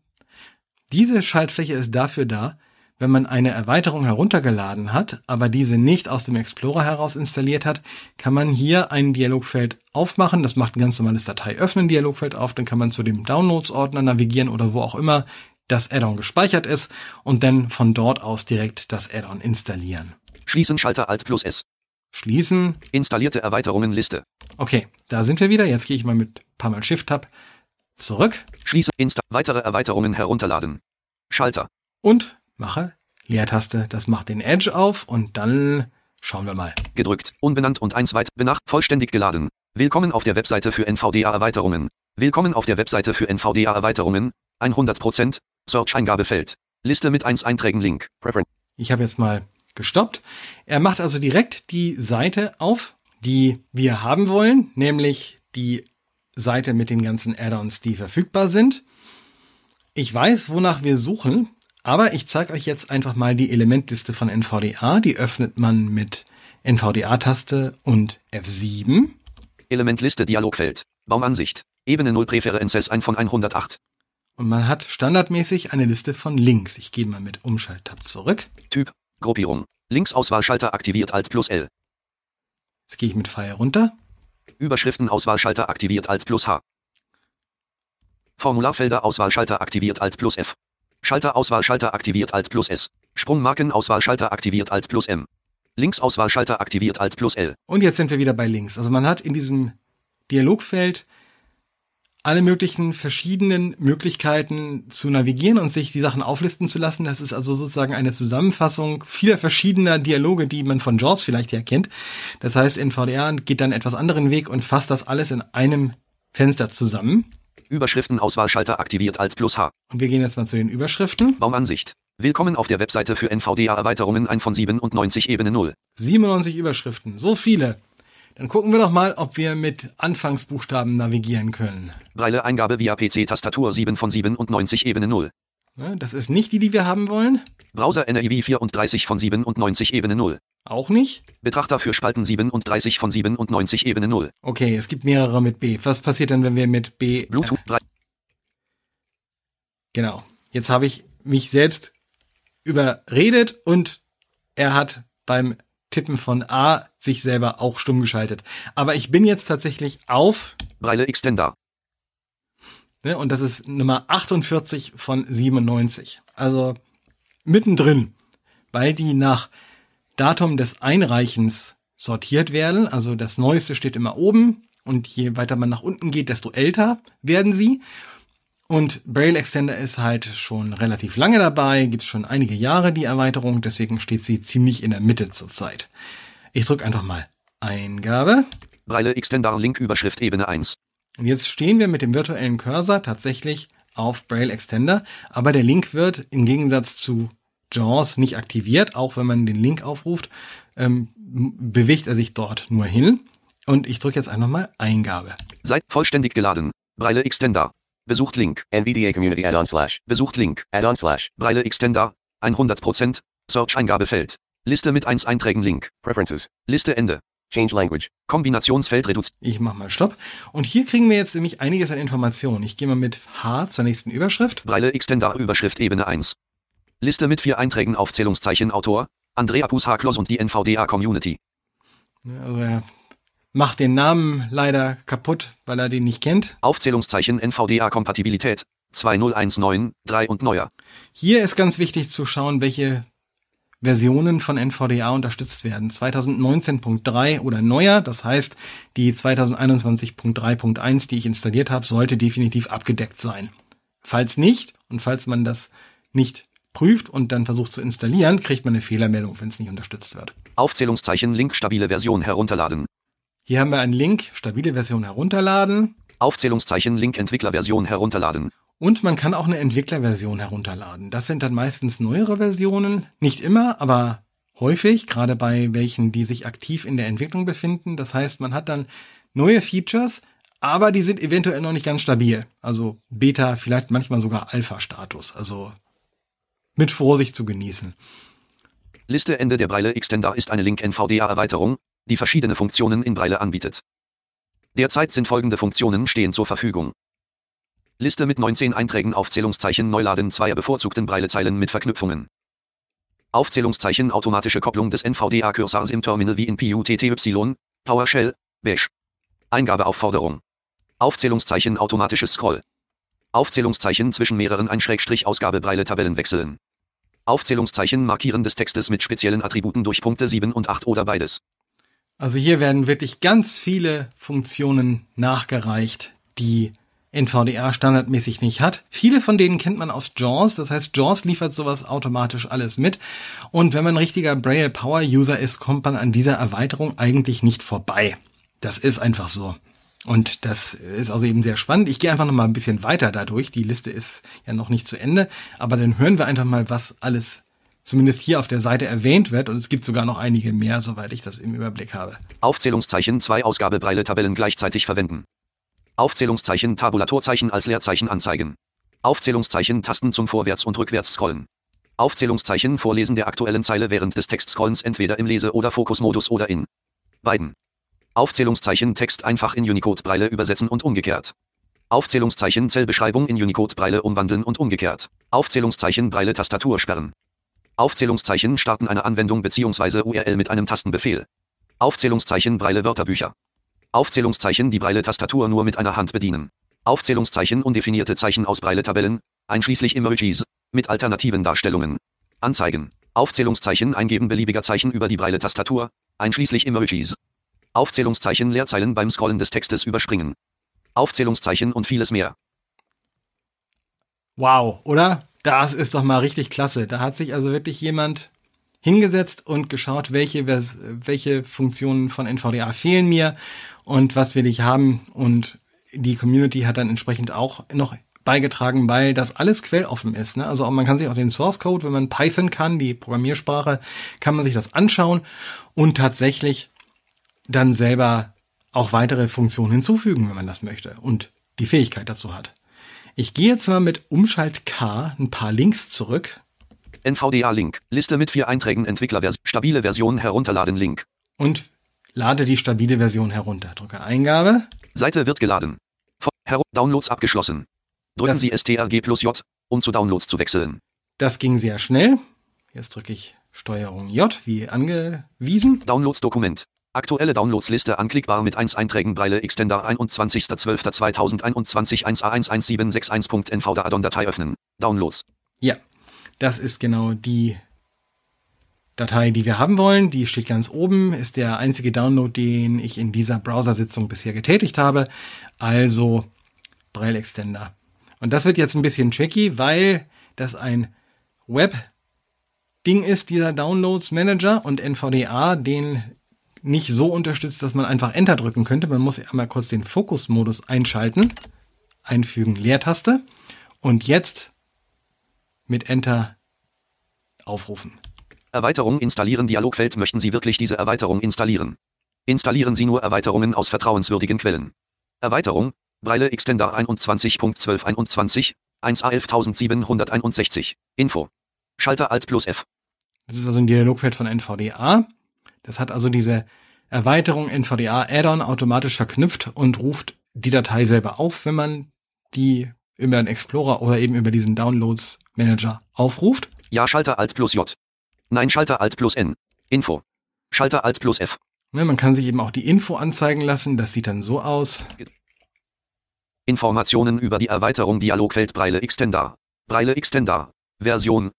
wenn man eine Erweiterung heruntergeladen hat, aber diese nicht aus dem Explorer heraus installiert hat, kann man hier ein Dialogfeld aufmachen. Das macht ein ganz normales Datei-Öffnen-Dialogfeld auf. Dann kann man zu dem Downloads-Ordner navigieren oder wo auch immer das Add-on gespeichert ist und dann von dort aus direkt das Add-on installieren. Schließen Schalter Alt+S. Schließen. Installierte Erweiterungen Liste. Okay, da sind wir wieder. Jetzt gehe ich mal mit paar Mal Shift-Tab zurück. Schließe weitere Erweiterungen herunterladen. Schalter. Und mache Leertaste. Das macht den Edge auf und dann schauen wir mal. Gedrückt. Unbenannt und 1 weit. Vollständig geladen. Willkommen auf der Webseite für NVDA-Erweiterungen. Willkommen auf der Webseite für NVDA-Erweiterungen. 100%. Search-Eingabefeld. Liste mit 1 Einträgen Link. Preference. Ich habe jetzt mal gestoppt. Er macht also direkt die Seite auf, die wir haben wollen, nämlich die Seite mit den ganzen Add-ons, die verfügbar sind. Ich weiß, wonach wir suchen, aber ich zeige euch jetzt einfach mal die Elementliste von NVDA. Die öffnet man mit NVDA-Taste und F7. Elementliste Dialogfeld. Baumansicht. Ebene 0 Präferences 1 von 108. Und man hat standardmäßig eine Liste von Links. Ich gehe mal mit Umschalttab zurück. Typ. Gruppierung. Linksauswahlschalter aktiviert Alt+L. Jetzt gehe ich mit Pfeil runter. Überschriftenauswahlschalter aktiviert Alt+H. Formularfelder Auswahlschalter aktiviert Alt+F. Schalterauswahlschalter aktiviert Alt+S. Sprungmarkenauswahlschalter aktiviert Alt+M. Linksauswahlschalter aktiviert Alt+L. Und jetzt sind wir wieder bei links. Also man hat in diesem Dialogfeld alle möglichen verschiedenen Möglichkeiten zu navigieren und sich die Sachen auflisten zu lassen. Das ist also sozusagen eine Zusammenfassung vieler verschiedener Dialoge, die man von JAWS vielleicht her kennt. Das heißt, NVDA geht dann einen etwas anderen Weg und fasst das alles in einem Fenster zusammen. Überschriftenauswahlschalter aktiviert Alt+H. Und wir gehen jetzt mal zu den Überschriften. Baumansicht. Willkommen auf der Webseite für NVDA-Erweiterungen 1 von 97 Ebene 0. 97 Überschriften, so viele. Dann gucken wir doch mal, ob wir mit Anfangsbuchstaben navigieren können. Braille-Eingabe via PC-Tastatur 7 von 97 Ebene 0. Das ist nicht die wir haben wollen. Browser NIV 34 von 97 Ebene 0. Auch nicht. Betrachter für Spalten 37 von 97 Ebene 0. Okay, es gibt mehrere mit B. Was passiert denn, wenn wir mit B... Bluetooth 3. Genau. Jetzt habe ich mich selbst überredet und er hat beim Tippen von A sich selber auch stumm geschaltet. Aber ich bin jetzt tatsächlich auf Braille Extender. Und das ist Nummer 48 von 97. Also mittendrin, weil die nach Datum des Einreichens sortiert werden. Also das Neueste steht immer oben und je weiter man nach unten geht, desto älter werden sie. Und Braille Extender ist halt schon relativ lange dabei, gibt's schon einige Jahre die Erweiterung, deswegen steht sie ziemlich in der Mitte zurzeit. Ich drücke einfach mal Eingabe. Braille Extender Link Überschrift Ebene 1. Und jetzt stehen wir mit dem virtuellen Cursor tatsächlich auf Braille Extender, aber der Link wird im Gegensatz zu JAWS nicht aktiviert, auch wenn man den Link aufruft, bewegt er sich dort nur hin. Und ich drücke jetzt einfach mal Eingabe. Seid vollständig geladen. Braille Extender. Besucht Link. NVDA Community Add-on / Besucht Link. Add-on / Braille Extender. 100%. Search Eingabefeld. Liste mit 1 Einträgen Link. Preferences. Liste Ende. Change Language. Kombinationsfeld reduziert. Ich mach mal Stopp. Und hier kriegen wir jetzt nämlich einiges an Informationen. Ich gehe mal mit H zur nächsten Überschrift. Braille Extender Überschrift Ebene 1. Liste mit 4 Einträgen Aufzählungszeichen Autor. Andrea Pushaklos und die NVDA Community. Also er macht den Namen leider kaputt, weil er den nicht kennt. Aufzählungszeichen NVDA Kompatibilität 2019, 3 und neuer. Hier ist ganz wichtig zu schauen, welche Versionen von NVDA unterstützt werden. 2019.3 oder neuer, das heißt, die 2021.3.1, die ich installiert habe, sollte definitiv abgedeckt sein. Falls nicht und falls man das nicht prüft und dann versucht zu installieren, kriegt man eine Fehlermeldung, wenn es nicht unterstützt wird. Aufzählungszeichen Link stabile Version herunterladen. Hier haben wir einen Link, stabile Version herunterladen. Aufzählungszeichen Link Entwicklerversion herunterladen. Und man kann auch eine Entwicklerversion herunterladen. Das sind dann meistens neuere Versionen. Nicht immer, aber häufig, gerade bei welchen, die sich aktiv in der Entwicklung befinden. Das heißt, man hat dann neue Features, aber die sind eventuell noch nicht ganz stabil. Also Beta, vielleicht manchmal sogar Alpha-Status. Also mit Vorsicht zu genießen. Liste Ende der Braille Extender ist eine Link NVDA-Erweiterung, die verschiedene Funktionen in Braille anbietet. Derzeit sind folgende Funktionen stehen zur Verfügung. Liste mit 19 Einträgen Aufzählungszeichen Neuladen zweier bevorzugten Braillezeilen mit Verknüpfungen. Aufzählungszeichen automatische Kopplung des NVDA-Cursors im Terminal wie in PUTTY, PowerShell, Bash. Eingabeaufforderung. Aufzählungszeichen automatisches Scroll. Aufzählungszeichen zwischen mehreren Ausgabe-Breile Tabellen wechseln. Aufzählungszeichen Markieren des Textes mit speziellen Attributen durch Punkte 7 und 8 oder beides. Also hier werden wirklich ganz viele Funktionen nachgereicht, die NVDA standardmäßig nicht hat. Viele von denen kennt man aus JAWS, das heißt JAWS liefert sowas automatisch alles mit. Und wenn man ein richtiger Braille Power User ist, kommt man an dieser Erweiterung eigentlich nicht vorbei. Das ist einfach so. Und das ist also eben sehr spannend. Ich gehe einfach noch mal ein bisschen weiter dadurch. Die Liste ist ja noch nicht zu Ende. Aber dann hören wir einfach mal, was alles zumindest hier auf der Seite erwähnt wird. Und es gibt sogar noch einige mehr, soweit ich das im Überblick habe. Aufzählungszeichen 2 Ausgabe-Breile-Tabellen gleichzeitig verwenden. Aufzählungszeichen Tabulatorzeichen als Leerzeichen anzeigen. Aufzählungszeichen Tasten zum Vorwärts- und Rückwärts-Scrollen. Aufzählungszeichen Vorlesen der aktuellen Zeile während des Textscrollens entweder im Lese- oder Fokusmodus oder in beiden. Aufzählungszeichen Text einfach in Unicode-Braille übersetzen und umgekehrt. Aufzählungszeichen Zellbeschreibung in Unicode-Braille umwandeln und umgekehrt. Aufzählungszeichen Braille-Tastatur sperren. Aufzählungszeichen Starten einer Anwendung bzw. URL mit einem Tastenbefehl. Aufzählungszeichen Braille-Wörterbücher. Aufzählungszeichen die Braille-Tastatur nur mit einer Hand bedienen. Aufzählungszeichen undefinierte Zeichen aus Braille-Tabellen, einschließlich Emojis, mit alternativen Darstellungen. Anzeigen. Aufzählungszeichen Eingeben beliebiger Zeichen über die Braille-Tastatur, einschließlich Emojis. Aufzählungszeichen Leerzeilen beim Scrollen des Textes überspringen. Aufzählungszeichen und vieles mehr. Wow, oder? Das ist doch mal richtig klasse. Da hat sich also wirklich jemand hingesetzt und geschaut, welche Funktionen von NVDA fehlen mir und was will ich haben. Und die Community hat dann entsprechend auch noch beigetragen, weil das alles quelloffen ist. Ne? Also man kann sich auch den Source Code, wenn man Python kann, die Programmiersprache, kann man sich das anschauen und tatsächlich dann selber auch weitere Funktionen hinzufügen, wenn man das möchte und die Fähigkeit dazu hat. Ich gehe jetzt mal mit Umschalt K ein paar Links zurück. NVDA-Link. Liste mit 4 Einträgen. Stabile Version herunterladen. Link. Und lade die stabile Version herunter. Drücke Eingabe. Seite wird geladen. Downloads abgeschlossen. Drücken Sie STRG+J, um zu Downloads zu wechseln. Das ging sehr schnell. Jetzt drücke ich STRG J, wie angewiesen. Downloads-Dokument. Aktuelle Downloadsliste anklickbar mit 1 Einträgen Braille Extender 21.12.2021 1A11761.NVDA-Datei öffnen. Downloads. Ja, das ist genau die Datei, die wir haben wollen. Die steht ganz oben, ist der einzige Download, den ich in dieser Browser-Sitzung bisher getätigt habe. Also Braille Extender. Und das wird jetzt ein bisschen tricky, weil das ein Web-Ding ist, dieser Downloads-Manager, und NVDA den nicht so unterstützt, dass man einfach Enter drücken könnte. Man muss einmal kurz den Fokusmodus einschalten, einfügen, Leertaste und jetzt mit Enter aufrufen. Erweiterung installieren. Dialogfeld. Möchten Sie wirklich diese Erweiterung installieren? Installieren Sie nur Erweiterungen aus vertrauenswürdigen Quellen. Erweiterung Braille Extender 21.12.21 1A11761 Info. Schalter Alt plus F. Das ist also ein Dialogfeld von NVDA. Das hat also diese Erweiterung NVDA Add-on automatisch verknüpft und ruft die Datei selber auf, wenn man die über den Explorer oder eben über diesen Downloads Manager aufruft. Ja, Schalter Alt plus J. Nein, Schalter Alt plus N. Info. Schalter Alt plus F. Ne, man kann sich eben auch die Info anzeigen lassen. Das sieht dann so aus. Informationen über die Erweiterung Dialogfeld Braille Extender. Braille Extender. Version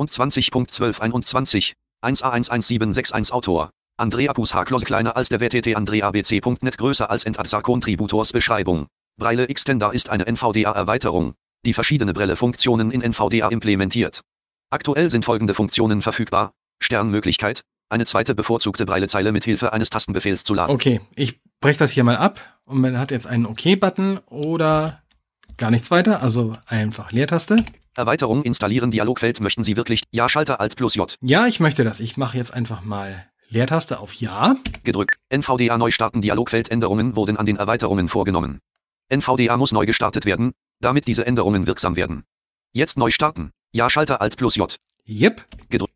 21.12.21. 1A11761 Autor. Andrea Pushaklos kleiner als der WTT Andrea BC.net größer als Entabsar Contributors Beschreibung. Braille Extender ist eine NVDA-Erweiterung, die verschiedene Braille-Funktionen in NVDA implementiert. Aktuell sind folgende Funktionen verfügbar. Sternmöglichkeit, eine zweite bevorzugte Braillezeile mit Hilfe eines Tastenbefehls zu laden. Okay, ich breche das hier mal ab und man hat jetzt einen OK-Button oder gar nichts weiter, also einfach Leertaste. Erweiterung installieren. Dialogfeld. Möchten Sie wirklich? Ja, Schalter Alt plus J. Ja, ich möchte das. Ich mache jetzt einfach mal Leertaste auf Ja. Gedrückt. NVDA neu starten. Dialogfeld. Änderungen wurden an den Erweiterungen vorgenommen. NVDA muss neu gestartet werden, damit diese Änderungen wirksam werden. Jetzt neu starten. Ja, Schalter Alt plus J. Yep. Gedrückt.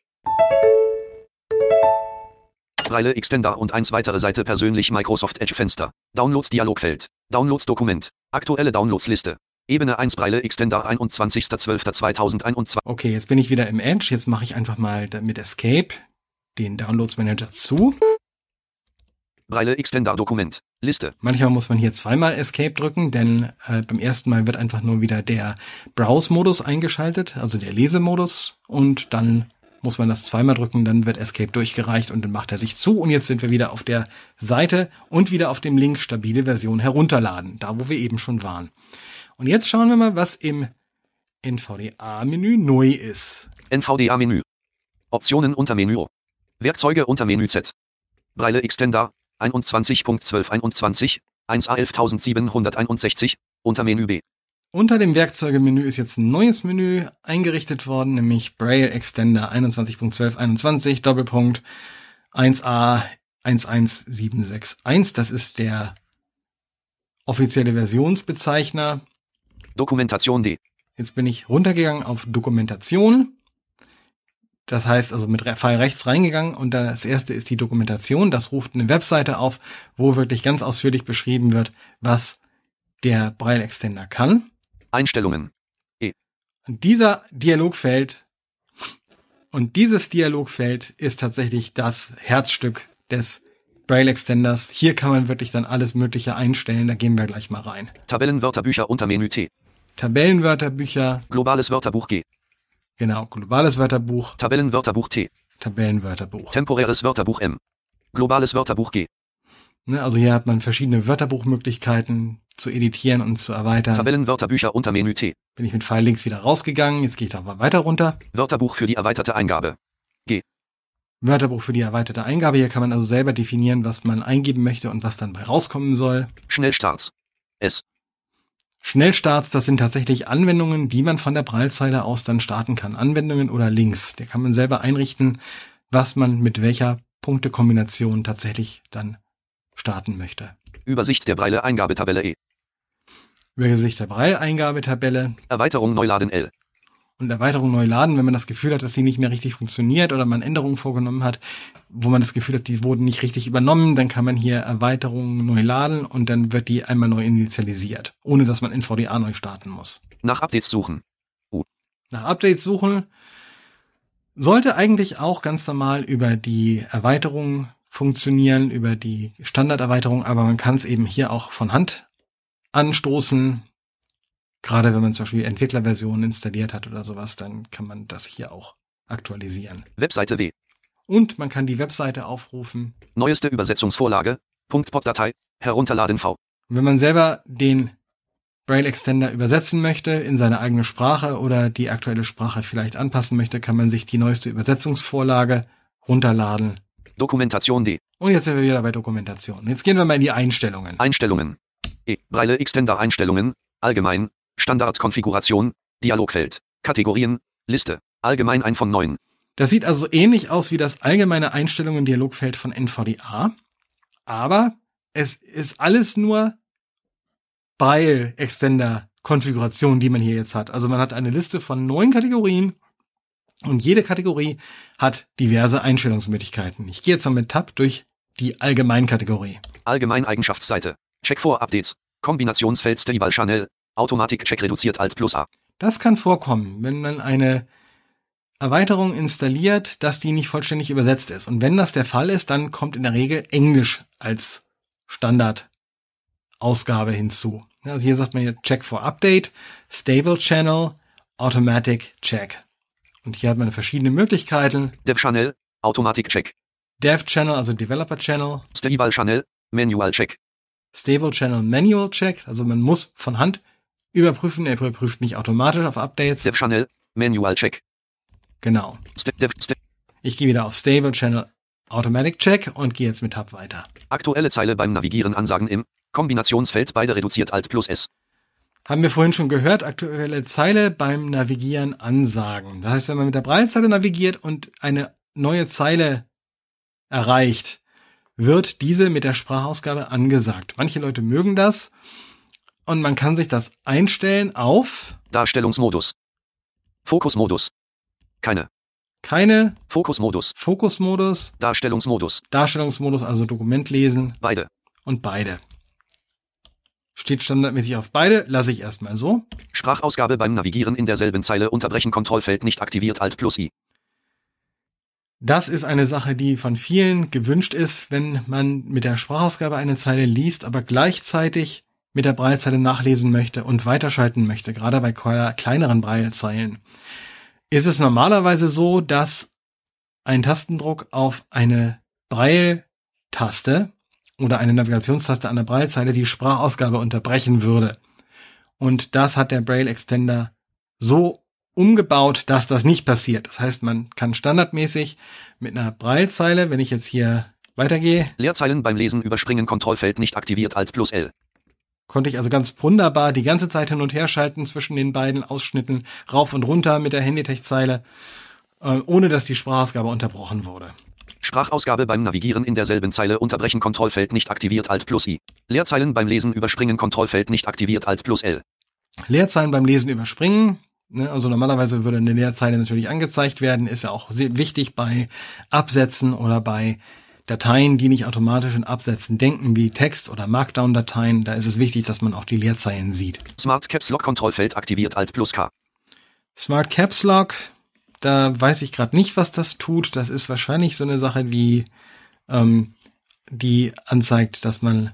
Braille Extender und 1 weitere Seite persönlich Microsoft Edge Fenster. Downloads Dialogfeld. Downloads Dokument. Aktuelle Downloadsliste. Ebene 1 Braille Extender 21.12.2021. Okay, jetzt bin ich wieder im Edge. Jetzt mache ich einfach mal mit Escape den Downloads Manager zu. Braille Extender Dokument. Liste. Manchmal muss man hier zweimal Escape drücken, denn beim ersten Mal wird einfach nur wieder der Browse-Modus eingeschaltet, also der Lesemodus, und dann muss man das zweimal drücken, dann wird Escape durchgereicht und dann macht er sich zu. Und jetzt sind wir wieder auf der Seite und wieder auf dem Link stabile Version herunterladen, da wo wir eben schon waren. Und jetzt schauen wir mal, was im NVDA-Menü neu ist. NVDA-Menü. Optionen unter Menü. Werkzeuge unter Menü Z. Braille Extender 21.1221 1A 11761 unter Menü B. Unter dem Werkzeugemenü ist jetzt ein neues Menü eingerichtet worden, nämlich Braille Extender 21.1221 Doppelpunkt 1A 11761. Das ist der offizielle Versionsbezeichner. Dokumentation D. Jetzt bin ich runtergegangen auf Dokumentation. Das heißt also mit Pfeil rechts reingegangen und dann das erste ist die Dokumentation. Das ruft eine Webseite auf, wo wirklich ganz ausführlich beschrieben wird, was der Braille Extender kann. Einstellungen. Und dieses Dialogfeld ist tatsächlich das Herzstück des Braille Extenders. Hier kann man wirklich dann alles Mögliche einstellen. Da gehen wir gleich mal rein. Tabellenwörterbücher unter Menü T. Tabellenwörterbücher. Globales Wörterbuch G. Genau, globales Wörterbuch. Tabellenwörterbuch T. Tabellenwörterbuch. Temporäres Wörterbuch M. Globales Wörterbuch G. Also hier hat man verschiedene Wörterbuchmöglichkeiten zu editieren und zu erweitern. Tabellenwörterbücher unter Menü T. Bin ich mit Pfeil links wieder rausgegangen. Jetzt gehe ich da mal weiter runter. Wörterbuch für die erweiterte Eingabe. G. Wörterbuch für die erweiterte Eingabe. Hier kann man also selber definieren, was man eingeben möchte und was dann bei rauskommen soll. Schnellstarts. S. Schnellstarts, das sind tatsächlich Anwendungen, die man von der Braillezeile aus dann starten kann. Anwendungen oder Links. Da kann man selber einrichten, was man mit welcher Punktekombination tatsächlich dann starten möchte. Übersicht der Braille-Eingabetabelle E. Übersicht der Braille-Eingabetabelle. Erweiterung Neuladen L. Und Erweiterung neu laden, wenn man das Gefühl hat, dass sie nicht mehr richtig funktioniert oder man Änderungen vorgenommen hat, wo man das Gefühl hat, die wurden nicht richtig übernommen, dann kann man hier Erweiterungen neu laden und dann wird die einmal neu initialisiert, ohne dass man NVDA neu starten muss. Nach Updates suchen. Nach Updates suchen sollte eigentlich auch ganz normal über die Erweiterung funktionieren, über die Standarderweiterung, aber man kann es eben hier auch von Hand anstoßen. Gerade wenn man zum Beispiel Entwicklerversionen installiert hat oder sowas, dann kann man das hier auch aktualisieren. Webseite W. Und man kann die Webseite aufrufen. Neueste Übersetzungsvorlage. .pop-Datei. Herunterladen V. Und wenn man selber den Braille Extender übersetzen möchte in seine eigene Sprache oder die aktuelle Sprache vielleicht anpassen möchte, kann man sich die neueste Übersetzungsvorlage runterladen. Dokumentation D. Und jetzt sind wir wieder bei Dokumentation. Jetzt gehen wir mal in die Einstellungen. Einstellungen. E. Braille Extender Einstellungen. Allgemein. Standardkonfiguration, Dialogfeld, Kategorien, Liste, allgemein 1 von 9. Das sieht also ähnlich aus wie das allgemeine Einstellungen-Dialogfeld von NVDA, aber es ist alles nur Braille-Extender-Konfiguration, die man hier jetzt hat. Also man hat eine Liste von 9 Kategorien und jede Kategorie hat diverse Einstellungsmöglichkeiten. Ich gehe jetzt mal mit Tab durch die Allgemeinkategorie. Allgemeineigenschaftsseite, Check for Updates, Kombinationsfeld Stable Channel, Automatik-Check reduziert Alt plus A. Das kann vorkommen, wenn man eine Erweiterung installiert, dass die nicht vollständig übersetzt ist. Und wenn das der Fall ist, dann kommt in der Regel Englisch als Standardausgabe hinzu. Also hier sagt man hier Check for Update, Stable Channel, Automatic Check. Und hier hat man verschiedene Möglichkeiten. Dev Channel, Automatik-Check. Dev Channel, also Developer Channel. Stable Channel, Manual Check. Stable Channel Manual Check, also man muss von Hand überprüfen, er überprüft nicht automatisch auf Updates. Dev Channel, Manual Check. Genau. Ich gehe wieder auf Stable Channel Automatic Check und gehe jetzt mit Tab weiter. Aktuelle Zeile beim Navigieren Ansagen im Kombinationsfeld beide reduziert Alt plus S. Haben wir vorhin schon gehört, aktuelle Zeile beim Navigieren Ansagen. Das heißt, wenn man mit der Braillezeile navigiert und eine neue Zeile erreicht, wird diese mit der Sprachausgabe angesagt. Manche Leute mögen das und man kann sich das einstellen auf Darstellungsmodus. Fokusmodus. Keine. Fokusmodus. Darstellungsmodus. Also Dokument lesen. Beide. Und beide. Steht standardmäßig auf beide, lasse ich erstmal so. Sprachausgabe beim Navigieren in derselben Zeile unterbrechen, Kontrollfeld nicht aktiviert, Alt plus I. Das ist eine Sache, die von vielen gewünscht ist, wenn man mit der Sprachausgabe eine Zeile liest, aber gleichzeitig mit der Braillezeile nachlesen möchte und weiterschalten möchte, gerade bei kleineren Braillezeilen. Ist es normalerweise so, dass ein Tastendruck auf eine Braille-Taste oder eine Navigationstaste an der Braillezeile die Sprachausgabe unterbrechen würde. Und das hat der Braille Extender so umgebaut, dass das nicht passiert. Das heißt, man kann standardmäßig mit einer Braillezeile, wenn ich jetzt hier weitergehe, Leerzeilen beim Lesen überspringen, Kontrollfeld nicht aktiviert, Alt+L. Konnte ich also ganz wunderbar die ganze Zeit hin und her schalten zwischen den beiden Ausschnitten, rauf und runter mit der Handytech-Zeile, ohne dass die Sprachausgabe unterbrochen wurde. Sprachausgabe beim Navigieren in derselben Zeile unterbrechen, Kontrollfeld nicht aktiviert, Alt+I. Leerzeilen beim Lesen überspringen, Kontrollfeld nicht aktiviert, Alt+L. Leerzeilen beim Lesen überspringen. Also normalerweise würde eine Leerzeile natürlich angezeigt werden, ist ja auch sehr wichtig bei Absätzen oder bei Dateien, die nicht automatisch in Absätzen denken, wie Text- oder Markdown-Dateien. Da ist es wichtig, dass man auch die Leerzeilen sieht. Smart Caps Lock Kontrollfeld aktiviert, Alt+K. Smart Caps Lock, da weiß ich gerade nicht, was das tut. Das ist wahrscheinlich so eine Sache, wie die anzeigt, dass man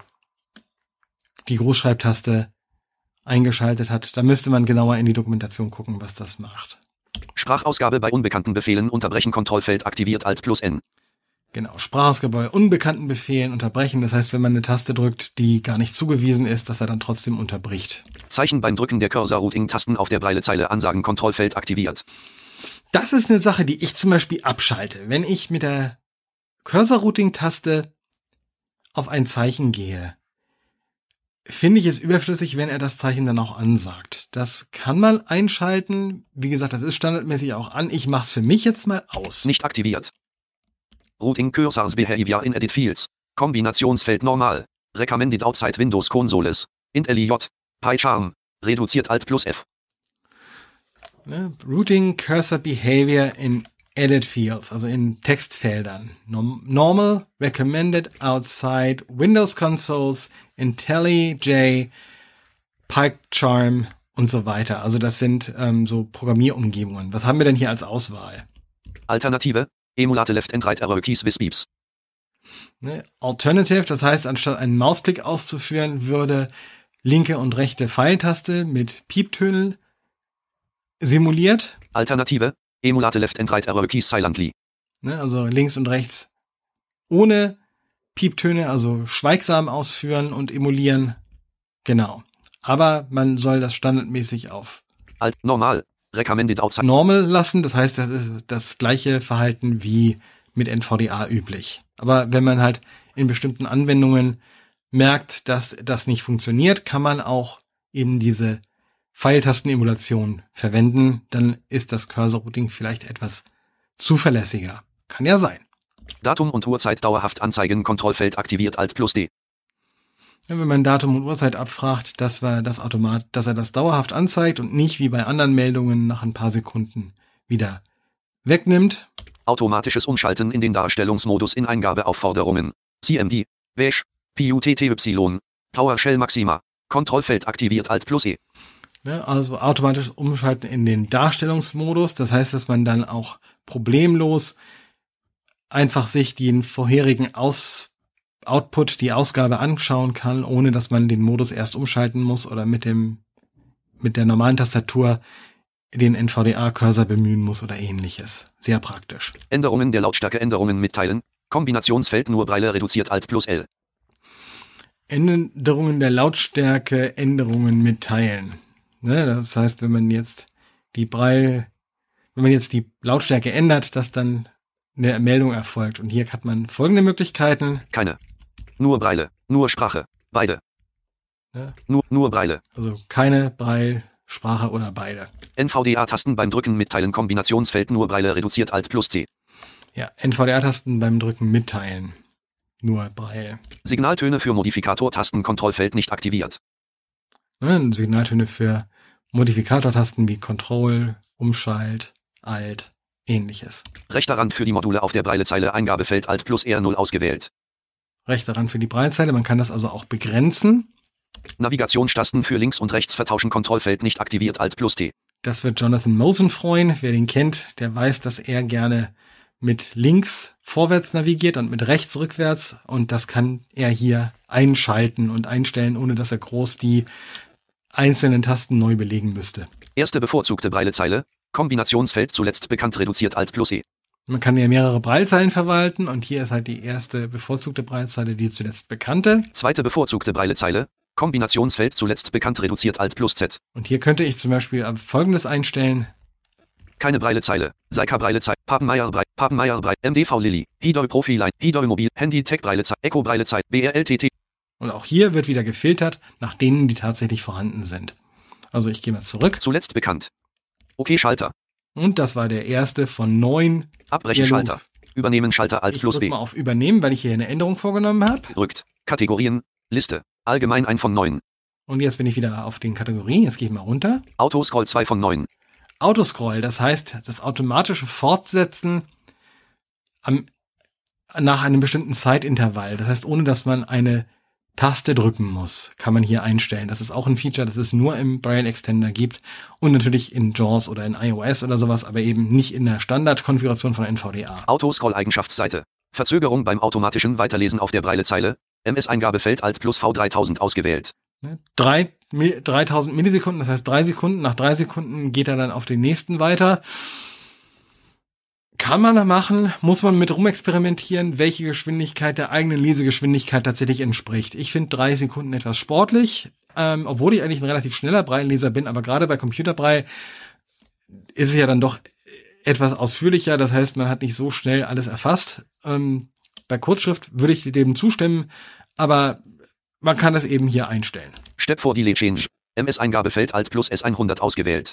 die Großschreibtaste eingeschaltet hat. Da müsste man genauer in die Dokumentation gucken, was das macht. Sprachausgabe bei unbekannten Befehlen unterbrechen, Kontrollfeld aktiviert, Alt+N. Genau, Sprachausgabe bei unbekannten Befehlen unterbrechen. Das heißt, wenn man eine Taste drückt, die gar nicht zugewiesen ist, dass er dann trotzdem unterbricht. Zeichen beim Drücken der Cursor-Routing-Tasten auf der Braillezeile ansagen, Kontrollfeld aktiviert. Das ist eine Sache, die ich zum Beispiel abschalte. Wenn ich mit der Cursor-Routing-Taste auf ein Zeichen gehe, finde ich es überflüssig, wenn er das Zeichen dann auch ansagt. Das kann man einschalten. Wie gesagt, das ist standardmäßig auch an. Ich mache es für mich jetzt mal aus. Nicht aktiviert. Routing Cursors Behavior in Edit Fields. Kombinationsfeld normal. Recommended outside Windows Consoles. Int LJ. PyCharm. Reduziert Alt+F. Routing Cursor Behavior in Edit Fields, also in Textfeldern. Normal, Recommended outside Windows Consoles, IntelliJ, PyCharm und so weiter. Also das sind so Programmierumgebungen. Was haben wir denn hier als Auswahl? Alternative. Emulate Left and Right Arrow Keys with Beeps. Alternative, das heißt, anstatt einen Mausklick auszuführen, würde linke und rechte Pfeiltaste mit Pieptönen simuliert. Alternative. Emulate Left and Right Arrow Keys silently. Also links und rechts ohne Pieptöne, also schweigsam ausführen und emulieren. Genau. Aber man soll das standardmäßig auf Normal. Recommended outside. Normal lassen, das heißt, das ist das gleiche Verhalten wie mit NVDA üblich. Aber wenn man halt in bestimmten Anwendungen merkt, dass das nicht funktioniert, kann man auch eben diese Pfeiltasten-Emulation verwenden. Dann ist das Cursor-Routing vielleicht etwas zuverlässiger. Kann ja sein. Datum und Uhrzeit dauerhaft anzeigen, Kontrollfeld aktiviert, Alt+D. Wenn man Datum und Uhrzeit abfragt, dass er das dauerhaft anzeigt und nicht wie bei anderen Meldungen nach ein paar Sekunden wieder wegnimmt. Automatisches Umschalten in den Darstellungsmodus in Eingabeaufforderungen. CMD, WASH, PUTTY, PowerShell Maxima. Kontrollfeld aktiviert, Alt+E. Also automatisch umschalten in den Darstellungsmodus. Das heißt, dass man dann auch problemlos einfach sich den vorherigen Output, die Ausgabe anschauen kann, ohne dass man den Modus erst umschalten muss oder mit der normalen Tastatur den NVDA-Cursor bemühen muss oder ähnliches. Sehr praktisch. Änderungen der Lautstärke, Änderungen mitteilen. Kombinationsfeld nur Braille reduziert, Alt+L. Änderungen der Lautstärke, Änderungen mitteilen. Das heißt, wenn man jetzt die Lautstärke ändert, dass dann eine Meldung erfolgt. Und hier hat man folgende Möglichkeiten. Keine. Nur Braille. Nur Sprache. Beide. Ja. Nur Braille. Also keine Braille, Sprache oder beide. NVDA-Tasten beim Drücken mitteilen, Kombinationsfeld nur Braille reduziert, Alt+C. Ja, NVDA-Tasten beim Drücken mitteilen. Nur Braille. Signaltöne für Modifikator-Tasten, Kontrollfeld nicht aktiviert. Signaltöne für Modifikator-Tasten wie Control, Umschalt, Alt, ähnliches. Rechter Rand für die Module auf der Braillezeile, Eingabefeld Alt+R0 ausgewählt. Rechter Rand für die Braillezeile, man kann das also auch begrenzen. Navigationstasten für links und rechts vertauschen, Kontrollfeld nicht aktiviert, Alt+T. Das wird Jonathan Mosen freuen. Wer den kennt, der weiß, dass er gerne mit links vorwärts navigiert und mit rechts rückwärts. Und das kann er hier einschalten und einstellen, ohne dass er groß die einzelnen Tasten neu belegen müsste. Erste bevorzugte Breilezeile. Kombinationsfeld zuletzt bekannt reduziert Alt plus E. Man kann ja mehrere Braillezeilen verwalten und hier ist halt die erste bevorzugte Braillezeile, die zuletzt bekannte. Zweite bevorzugte Breilezeile. Kombinationsfeld zuletzt bekannt reduziert Alt plus Z. Und hier könnte ich zum Beispiel Folgendes einstellen. Keine Breilezeile. Seika Breilezeile. Papenmeier Brei. MDV Lilly. Hidoi Profiline. Hidoi Mobil. Handy Tech Breilezeile. Echo Breilezeile. BRLTT. Und auch hier wird wieder gefiltert nach denen, die tatsächlich vorhanden sind. Also ich gehe mal zurück. Zuletzt bekannt. Okay Schalter. Und das war der erste von 9. Abbrechen Schalter. Übernehmen Schalter Alt Ich plus drücke B. mal auf Übernehmen, weil ich hier eine Änderung vorgenommen habe. Rückt. Kategorien. Liste. Allgemein 1 von 9. Und jetzt bin ich wieder auf den Kategorien. Jetzt gehe ich mal runter. Autoscroll 2 von 9. Autoscroll, das heißt das automatische Fortsetzen nach einem bestimmten Zeitintervall. Das heißt, ohne dass man eine Taste drücken muss, kann man hier einstellen. Das ist auch ein Feature, das es nur im Braille Extender gibt und natürlich in JAWS oder in iOS oder sowas, aber eben nicht in der Standardkonfiguration von NVDA. Autoscroll-Eigenschaftsseite. Verzögerung beim automatischen Weiterlesen auf der Breilezeile. MS-Eingabefeld Alt plus V3000 ausgewählt. 3000 Millisekunden, das heißt 3 Sekunden. Nach 3 Sekunden geht er dann auf den nächsten weiter. Kann man da machen, muss man mit rumexperimentieren, welche Geschwindigkeit der eigenen Lesegeschwindigkeit tatsächlich entspricht. Ich finde 3 Sekunden etwas sportlich, obwohl ich eigentlich ein relativ schneller Brailleleser bin, aber gerade bei Computerbraille ist es ja dann doch etwas ausführlicher, das heißt, man hat nicht so schnell alles erfasst. Bei Kurzschrift würde ich dem zustimmen, aber man kann das eben hier einstellen. Step for Delay Change. MS-Eingabefeld Alt plus S100 ausgewählt.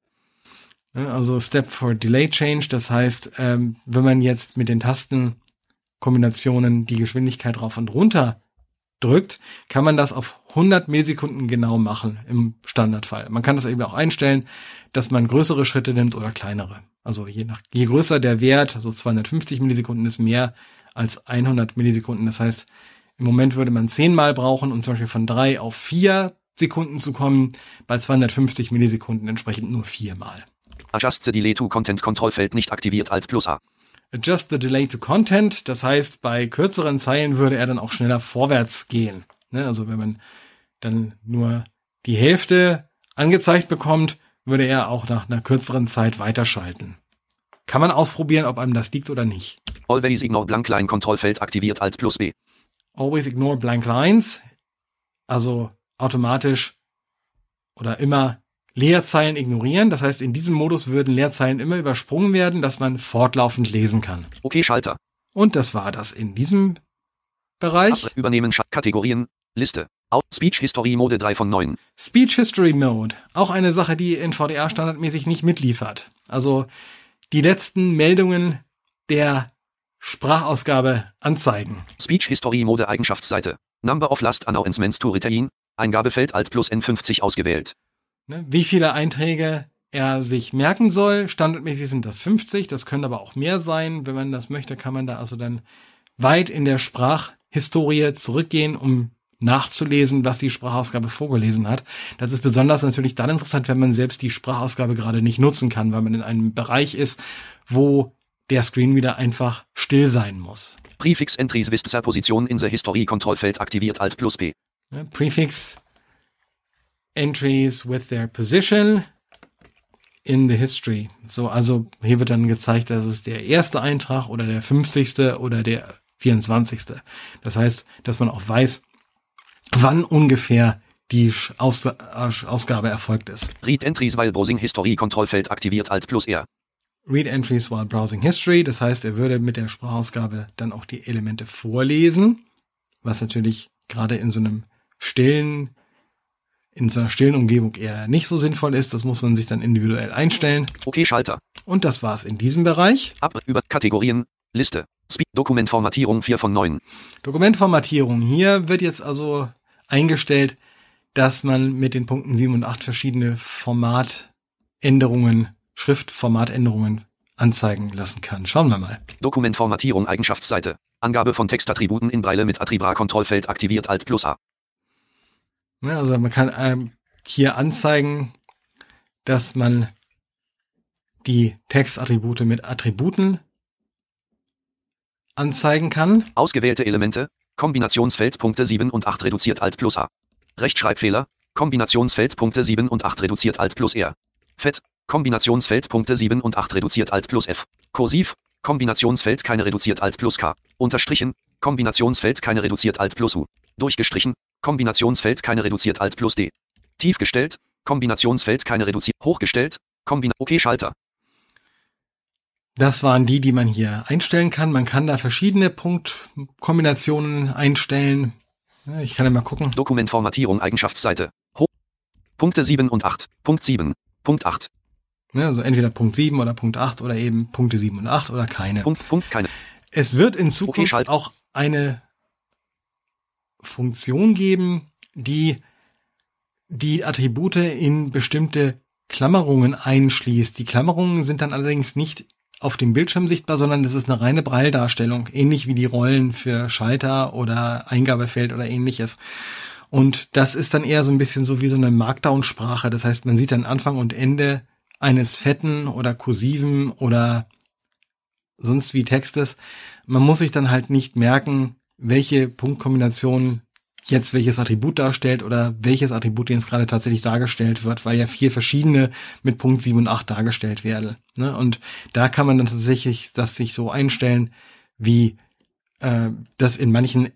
Also Step for Delay Change, das heißt, wenn man jetzt mit den Tastenkombinationen die Geschwindigkeit rauf und runter drückt, kann man das auf 100 Millisekunden genau machen im Standardfall. Man kann das eben auch einstellen, dass man größere Schritte nimmt oder kleinere. Also je größer der Wert, also 250 Millisekunden ist mehr als 100 Millisekunden. Das heißt, im Moment würde man 10 Mal brauchen, um zum Beispiel von 3 auf 4 Sekunden zu kommen. Bei 250 Millisekunden entsprechend nur 4 Mal. Adjust the Delay to Content Kontrollfeld nicht aktiviert Alt plus A. Adjust the Delay to Content, das heißt, bei kürzeren Zeilen würde er dann auch schneller vorwärts gehen. Also wenn man dann nur die Hälfte angezeigt bekommt, würde er auch nach einer kürzeren Zeit weiterschalten. Kann man ausprobieren, ob einem das liegt oder nicht. Always ignore blank line Kontrollfeld aktiviert Alt plus B. Always ignore blank lines, also automatisch oder immer Leerzeilen ignorieren. Das heißt, in diesem Modus würden Leerzeilen immer übersprungen werden, dass man fortlaufend lesen kann. Okay Schalter. Und das war das in diesem Bereich. Übernehmen Kategorien. Liste. Speech History Mode 3 von 9. Speech History Mode. Auch eine Sache, die NVDA standardmäßig nicht mitliefert. Also die letzten Meldungen der Sprachausgabe anzeigen. Speech History Mode Eigenschaftsseite. Number of Last Announcements to Retain. Eingabefeld Alt plus N50 ausgewählt. Wie viele Einträge er sich merken soll. Standardmäßig sind das 50. Das können aber auch mehr sein. Wenn man das möchte, kann man da also dann weit in der Sprachhistorie zurückgehen, um nachzulesen, was die Sprachausgabe vorgelesen hat. Das ist besonders natürlich dann interessant, wenn man selbst die Sprachausgabe gerade nicht nutzen kann, weil man in einem Bereich ist, wo der Screen wieder einfach still sein muss. Prefix Entries with their Position in the History Kontrollfeld aktiviert Alt plus P. Prefix Entries with their position in the history. So, also hier wird dann gezeigt, dass es der erste Eintrag oder der 50. oder der 24. Das heißt, dass man auch weiß, wann ungefähr die Ausgabe erfolgt ist. Read Entries while Browsing History Kontrollfeld aktiviert Alt plus R. Read Entries while Browsing History, das heißt, er würde mit der Sprachausgabe dann auch die Elemente vorlesen, was natürlich gerade in so einer stillen Umgebung eher nicht so sinnvoll ist. Das muss man sich dann individuell einstellen. Okay, Schalter. Und das war's in diesem Bereich. Über Kategorien, Liste. Dokumentformatierung 4 von 9. Dokumentformatierung. Hier wird jetzt also eingestellt, dass man mit den Punkten 7 und 8 verschiedene Schriftformatänderungen anzeigen lassen kann. Schauen wir mal. Dokumentformatierung Eigenschaftsseite. Angabe von Textattributen in Braille mit Attribra-Kontrollfeld aktiviert Alt plus A. Ja, also man kann hier anzeigen, dass man die Textattribute mit Attributen anzeigen kann. Ausgewählte Elemente, Kombinationsfeld Punkte 7 und 8 reduziert Alt plus A. Rechtschreibfehler, Kombinationsfeld Punkte 7 und 8 reduziert Alt plus R. Fett, Kombinationsfeld Punkte 7 und 8 reduziert Alt plus F. Kursiv, Kombinationsfeld keine reduziert Alt plus K. Unterstrichen, Kombinationsfeld keine reduziert Alt plus U. Durchgestrichen, Kombinationsfeld keine reduziert Alt plus D. Tiefgestellt, Kombinationsfeld keine reduziert. Hochgestellt, OK Schalter. Das waren die man hier einstellen kann. Man kann da verschiedene Punktkombinationen einstellen. Ja, ich kann ja mal gucken. Dokumentformatierung Eigenschaftsseite. Punkte 7 und 8. Punkt 7. Punkt 8. Ja, also entweder Punkt 7 oder Punkt 8 oder eben Punkte 7 und 8 oder keine. Punkt keine. Es wird in Zukunft auch eine Funktion geben, die Attribute in bestimmte Klammerungen einschließt. Die Klammerungen sind dann allerdings nicht auf dem Bildschirm sichtbar, sondern das ist eine reine Brailledarstellung, ähnlich wie die Rollen für Schalter oder Eingabefeld oder ähnliches. Und das ist dann eher so ein bisschen so wie so eine Markdown-Sprache. Das heißt, man sieht dann Anfang und Ende eines fetten oder kursiven oder sonst wie Textes. Man muss sich dann halt nicht merken, welche Punktkombination jetzt welches Attribut darstellt oder welches Attribut jetzt gerade tatsächlich dargestellt wird, weil ja 4 verschiedene mit Punkt 7 und 8 dargestellt werden. Ne? Und da kann man dann tatsächlich das sich so einstellen, wie das in manchen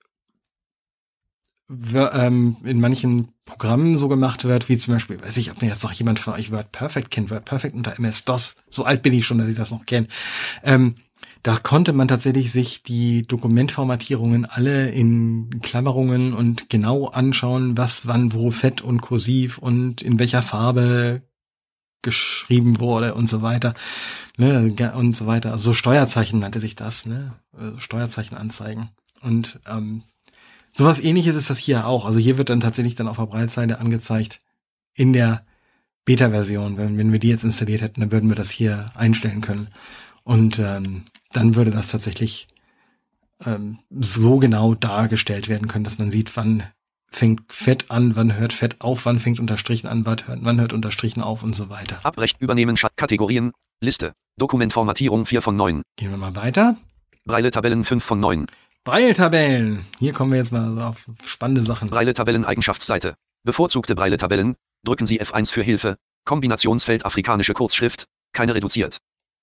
Programmen so gemacht wird, wie zum Beispiel, weiß ich, ob mir jetzt noch jemand von euch WordPerfect kennt, WordPerfect unter MS-DOS. So alt bin ich schon, dass ich das noch kenne. Da konnte man tatsächlich sich die Dokumentformatierungen alle in Klammerungen und genau anschauen, was wann wo fett und kursiv und in welcher Farbe geschrieben wurde und so weiter, ne, und so weiter. Also Steuerzeichen nannte sich das, ne, Steuerzeichen anzeigen. Und sowas Ähnliches ist das hier auch. Also hier wird dann tatsächlich dann auf der Breitseite angezeigt in der Beta-Version. Wenn wir die jetzt installiert hätten, dann würden wir das hier einstellen können. Und dann würde das tatsächlich so genau dargestellt werden können, dass man sieht, wann fängt Fett an, wann hört Fett auf, wann fängt Unterstrichen an, wann hört Unterstrichen auf und so weiter. Abbrecht übernehmen, Kategorien, Liste, Dokumentformatierung 4 von 9. Gehen wir mal weiter. Braille-Tabellen 5 von 9. Braille-Tabellen. Hier kommen wir jetzt mal so auf spannende Sachen. Braille-Tabellen Eigenschaftsseite. Bevorzugte Braille-Tabellen. Drücken Sie F1 für Hilfe. Kombinationsfeld afrikanische Kurzschrift. Keine reduziert.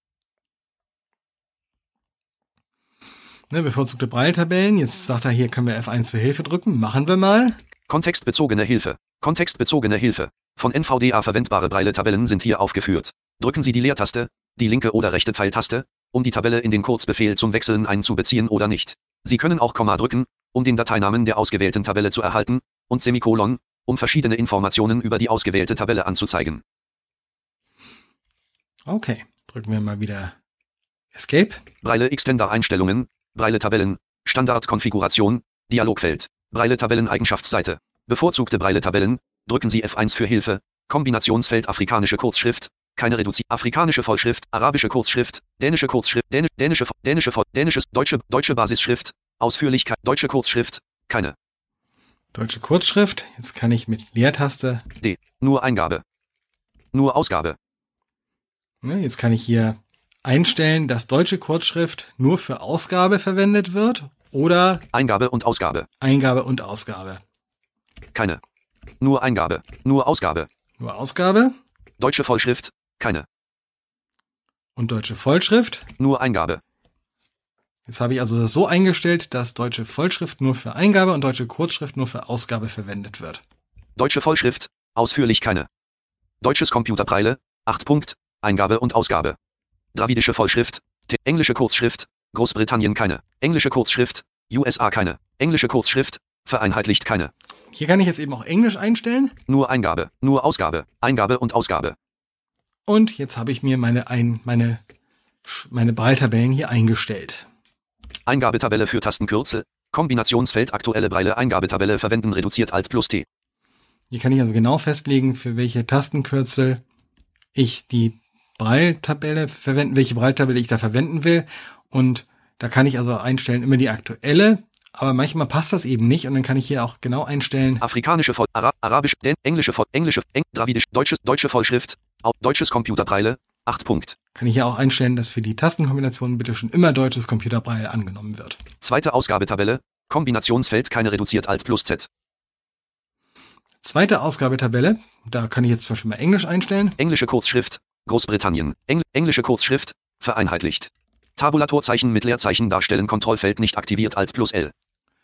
Ne, bevorzugte Braille-Tabellen. Jetzt sagt er, hier können wir F1 für Hilfe drücken. Machen wir mal. Kontextbezogene Hilfe. Kontextbezogene Hilfe. Von NVDA verwendbare Braille-Tabellen sind hier aufgeführt. Drücken Sie die Leertaste, die linke oder rechte Pfeiltaste, um die Tabelle in den Kurzbefehl zum Wechseln einzubeziehen oder nicht. Sie können auch Komma drücken, um den Dateinamen der ausgewählten Tabelle zu erhalten, und Semikolon, um verschiedene Informationen über die ausgewählte Tabelle anzuzeigen. Okay, drücken wir mal wieder Escape. Braille Extender Einstellungen, Braille Tabellen, Standardkonfiguration, Dialogfeld, Braille Tabellen Eigenschaftsseite. Bevorzugte Braille Tabellen, drücken Sie F1 für Hilfe, Kombinationsfeld afrikanische Kurzschrift, keine Reduziert, afrikanische Vollschrift, arabische Kurzschrift, dänische Kurzschrift, deutsche Basisschrift, Ausführlichkeit, deutsche Kurzschrift, keine. Deutsche Kurzschrift, jetzt kann ich mit Leertaste D, nur Eingabe, nur Ausgabe. Ne, jetzt kann ich hier einstellen, dass deutsche Kurzschrift nur für Ausgabe verwendet wird oder Eingabe und Ausgabe. Eingabe und Ausgabe. Keine. Nur Eingabe, nur Ausgabe. Nur Ausgabe. Deutsche Vollschrift, keine. Und deutsche Vollschrift. Nur Eingabe. Jetzt habe ich also das so eingestellt, dass deutsche Vollschrift nur für Eingabe und deutsche Kurzschrift nur für Ausgabe verwendet wird. Deutsche Vollschrift, ausführlich keine. Deutsches Computerbraille, 8 Punkt, Eingabe und Ausgabe. Dravidische Vollschrift, englische Kurzschrift, Großbritannien keine. Englische Kurzschrift, USA keine. Englische Kurzschrift, vereinheitlicht keine. Hier kann ich jetzt eben auch Englisch einstellen. Nur Eingabe, nur Ausgabe, Eingabe und Ausgabe. Und jetzt habe ich mir meine Braille-Tabellen hier eingestellt. Eingabetabelle für Tastenkürzel, Kombinationsfeld aktuelle Braille Eingabetabelle verwenden reduziert Alt plus T. Hier kann ich also genau festlegen, für welche Tastenkürzel ich die Braille-Tabelle verwenden, welche Braille-Tabelle ich da verwenden will. Und da kann ich also einstellen immer die aktuelle, aber manchmal passt das eben nicht und dann kann ich hier auch genau einstellen. Afrikanische Arabisch, englische Dravidisch, deutsche Vollschrift, deutsches Computerbraille, 8 Punkt. Kann ich hier auch einstellen, dass für die Tastenkombinationen bitte schon immer deutsches Computerbraille angenommen wird. Zweite Ausgabetabelle. Kombinationsfeld keine reduziert Alt plus Z. Zweite Ausgabetabelle. Da kann ich jetzt zum Beispiel mal Englisch einstellen. Englische Kurzschrift. Großbritannien. Englische Kurzschrift. Vereinheitlicht. Tabulatorzeichen mit Leerzeichen darstellen. Kontrollfeld nicht aktiviert. Alt plus L.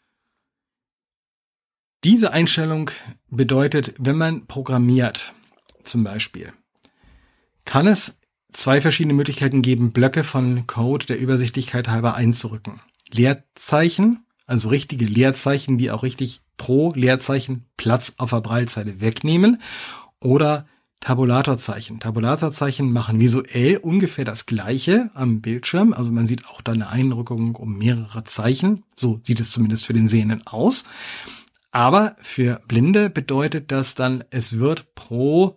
Diese Einstellung bedeutet, wenn man programmiert, zum Beispiel, kann es zwei verschiedene Möglichkeiten geben, Blöcke von Code der Übersichtlichkeit halber einzurücken. Leerzeichen, also richtige Leerzeichen, die auch richtig pro Leerzeichen Platz auf der Braillezeile wegnehmen, oder Tabulatorzeichen. Tabulatorzeichen machen visuell ungefähr das Gleiche am Bildschirm, also man sieht auch da eine Einrückung um mehrere Zeichen, so sieht es zumindest für den Sehenden aus. Aber für Blinde bedeutet das dann, es wird pro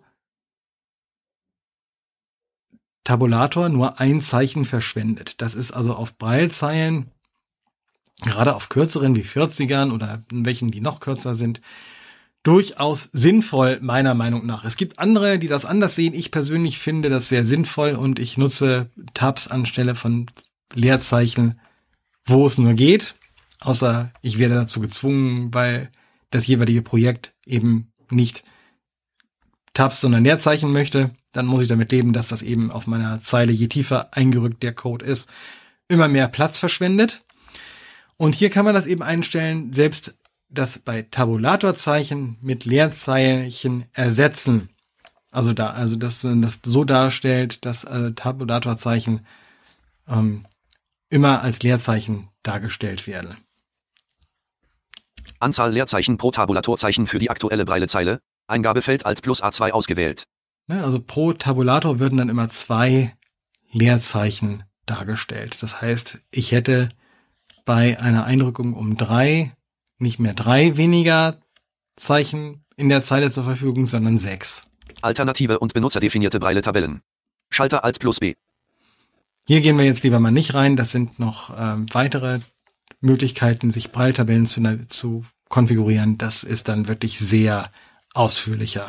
Tabulator nur ein Zeichen verschwendet. Das ist also auf Braillezeilen, gerade auf kürzeren wie 40ern oder in welchen, die noch kürzer sind, durchaus sinnvoll, meiner Meinung nach. Es gibt andere, die das anders sehen. Ich persönlich finde das sehr sinnvoll und ich nutze Tabs anstelle von Leerzeichen, wo es nur geht. Außer ich werde dazu gezwungen, weil das jeweilige Projekt eben nicht Tabs, sondern Leerzeichen möchte. Dann muss ich damit leben, dass das eben auf meiner Zeile, je tiefer eingerückt der Code ist, immer mehr Platz verschwendet. Und hier kann man das eben einstellen, selbst das bei Tabulatorzeichen mit Leerzeichen ersetzen. Also dass man das so darstellt, dass Tabulatorzeichen immer als Leerzeichen dargestellt werden. Anzahl Leerzeichen pro Tabulatorzeichen für die aktuelle Braillezeile. Eingabefeld Alt plus A2 ausgewählt. Also pro Tabulator würden dann immer 2 Leerzeichen dargestellt. Das heißt, ich hätte bei einer Einrückung um 3 nicht mehr 3 weniger Zeichen in der Zeile zur Verfügung, sondern 6. Alternative und benutzerdefinierte Braille-Tabellen. Schalter Alt plus B. Hier gehen wir jetzt lieber mal nicht rein. Das sind noch weitere Möglichkeiten, sich Braille-Tabellen zu konfigurieren. Das ist dann wirklich sehr ausführlicher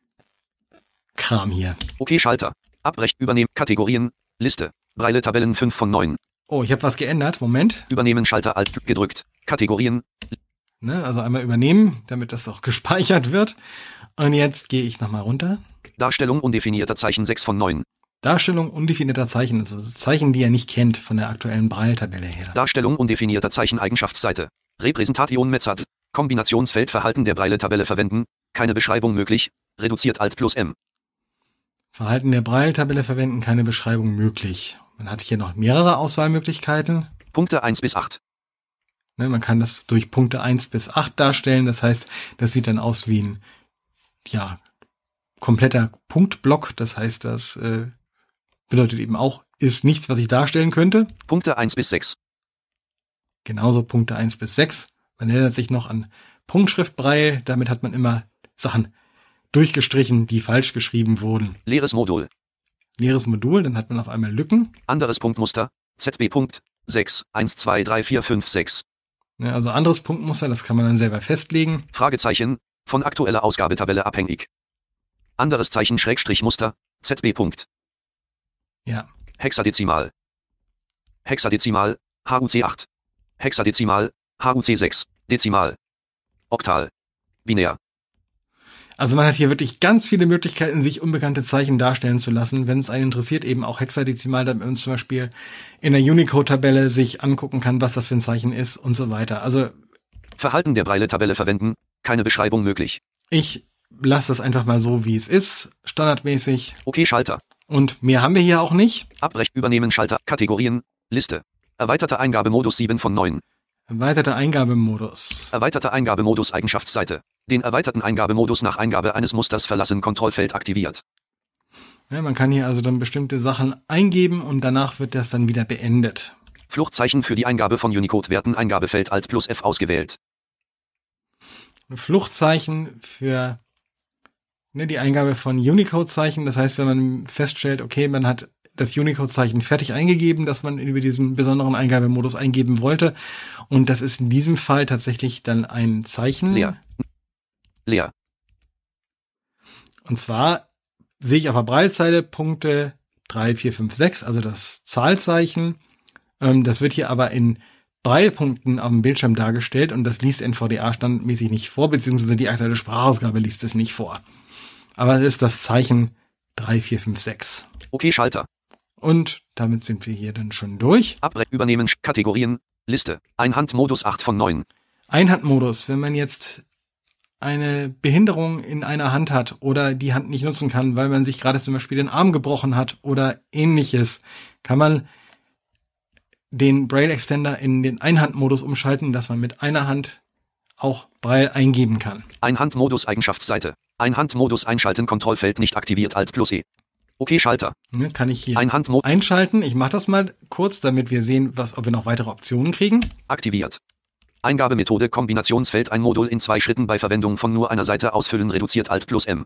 Kram hier. Okay, Schalter. Abbrechen, übernehmen, Kategorien, Liste. Braille-Tabellen 5 von 9. Oh, ich habe was geändert. Moment. Übernehmen, Schalter Alt gedrückt. Kategorien. Also einmal übernehmen, damit das auch gespeichert wird. Und jetzt gehe ich nochmal runter. Darstellung undefinierter Zeichen 6 von 9. Darstellung undefinierter Zeichen, also Zeichen, die er nicht kennt von der aktuellen Braille-Tabelle her. Darstellung undefinierter Zeichen Eigenschaftsseite. Repräsentation Method. Kombinationsfeld Verhalten der Braille-Tabelle verwenden. Keine Beschreibung möglich. Reduziert Alt plus M. Verhalten der Braille-Tabelle verwenden, keine Beschreibung möglich. Man hat hier noch mehrere Auswahlmöglichkeiten. Punkte 1 bis 8. Man kann das durch Punkte 1 bis 8 darstellen. Das heißt, das sieht dann aus wie ein kompletter Punktblock. Das heißt, das bedeutet eben auch, ist nichts, was ich darstellen könnte. Punkte 1 bis 6. Genauso Punkte 1 bis 6. Man erinnert sich noch an Punktschriftbraille. Damit hat man immer Sachen durchgestrichen, die falsch geschrieben wurden. Leeres Modul. Leeres Modul, dann hat man auf einmal Lücken. Anderes Punktmuster. ZB Punkt 6, 1, 2, 3, 4, 5, 6. Also anderes Punktmuster, das kann man dann selber festlegen. Fragezeichen, von aktueller Ausgabetabelle abhängig. Anderes Zeichen Schrägstrich Muster, ZB Punkt. Ja. Hexadezimal. Hexadezimal, HUC 8. Hexadezimal, HUC 6. Dezimal. Oktal. Binär. Also man hat hier wirklich ganz viele Möglichkeiten, sich unbekannte Zeichen darstellen zu lassen. Wenn es einen interessiert, eben auch hexadezimal, damit man zum Beispiel in der Unicode-Tabelle sich angucken kann, was das für ein Zeichen ist und so weiter. Also Verhalten der Braille-Tabelle verwenden, keine Beschreibung möglich. Ich lasse das einfach mal so, wie es ist, standardmäßig. Okay, Schalter. Und mehr haben wir hier auch nicht. Abbrechen, übernehmen, Schalter, Kategorien, Liste. Erweiterter Eingabemodus 7 von 9. Erweiterter Eingabemodus. Erweiterter Eingabemodus Eigenschaftsseite. Den erweiterten Eingabemodus nach Eingabe eines Musters verlassen, Kontrollfeld aktiviert. Ja, man kann hier also dann bestimmte Sachen eingeben und danach wird das dann wieder beendet. Fluchtzeichen für die Eingabe von Unicode-Werten, Eingabefeld Alt plus F ausgewählt. Fluchtzeichen für die Eingabe von Unicode-Zeichen. Das heißt, wenn man feststellt, okay, man hat das Unicode-Zeichen fertig eingegeben, das man über diesen besonderen Eingabemodus eingeben wollte. Und das ist in diesem Fall tatsächlich dann ein Zeichen. Leer. Und zwar sehe ich auf der Braillezeile Punkte 3, 4, 5, 6, also das Zahlzeichen. Das wird hier aber in Braillepunkten auf dem Bildschirm dargestellt und das liest NVDA standardmäßig nicht vor, beziehungsweise die aktuelle Sprachausgabe liest es nicht vor. Aber es ist das Zeichen 3, 4, 5, 6. Okay, Schalter. Und damit sind wir hier dann schon durch. Übernehmen, Kategorien, Liste, Einhandmodus 8 von 9. Einhandmodus, wenn man jetzt eine Behinderung in einer Hand hat oder die Hand nicht nutzen kann, weil man sich gerade zum Beispiel den Arm gebrochen hat oder ähnliches, kann man den Braille Extender in den Einhandmodus umschalten, dass man mit einer Hand auch Braille eingeben kann. Einhandmodus Eigenschaftsseite. Einhandmodus einschalten, Kontrollfeld nicht aktiviert, Alt+E. Okay, Schalter. Kann ich hier Einhandmodus einschalten. Ich mache das mal kurz, damit wir sehen, ob wir noch weitere Optionen kriegen. aktiviert. Eingabemethode Kombinationsfeld, ein Modul in 2 Schritten bei Verwendung von nur einer Seite ausfüllen, reduziert, Alt+M.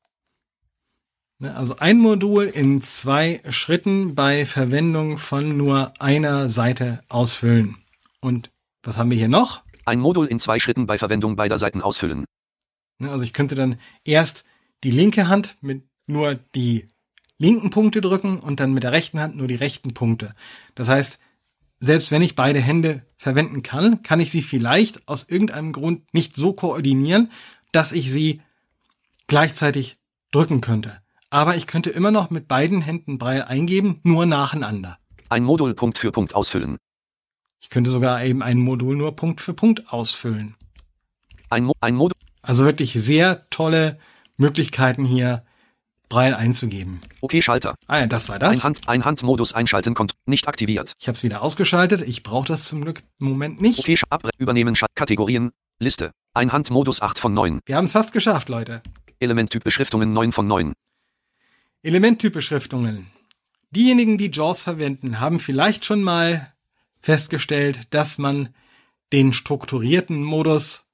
Also ein Modul in 2 Schritten bei Verwendung von nur einer Seite ausfüllen. Und was haben wir hier noch? Ein Modul in 2 Schritten bei Verwendung beider Seiten ausfüllen. Also ich könnte dann erst die linke Hand mit nur die linken Punkte drücken und dann mit der rechten Hand nur die rechten Punkte. Das heißt, selbst wenn ich beide Hände verwenden kann, kann ich sie vielleicht aus irgendeinem Grund nicht so koordinieren, dass ich sie gleichzeitig drücken könnte. Aber ich könnte immer noch mit beiden Händen Braille eingeben, nur nacheinander. Ein Modul Punkt für Punkt ausfüllen. Ich könnte sogar eben ein Modul nur Punkt für Punkt ausfüllen. Ein Modul. Also wirklich sehr tolle Möglichkeiten hier, Braille einzugeben. Okay, Schalter. Ja, das war das. Einhandmodus einschalten, nicht aktiviert. Ich habe es wieder ausgeschaltet. Ich brauche das zum Glück im Moment nicht. Okay, übernehmen, Kategorien, Liste. Einhandmodus 8 von 9. Wir haben es fast geschafft, Leute. Elementtyp Beschriftungen 9 von 9. Elementtyp-Beschriftungen. Diejenigen, die JAWS verwenden, haben vielleicht schon mal festgestellt, dass man den strukturierten Modus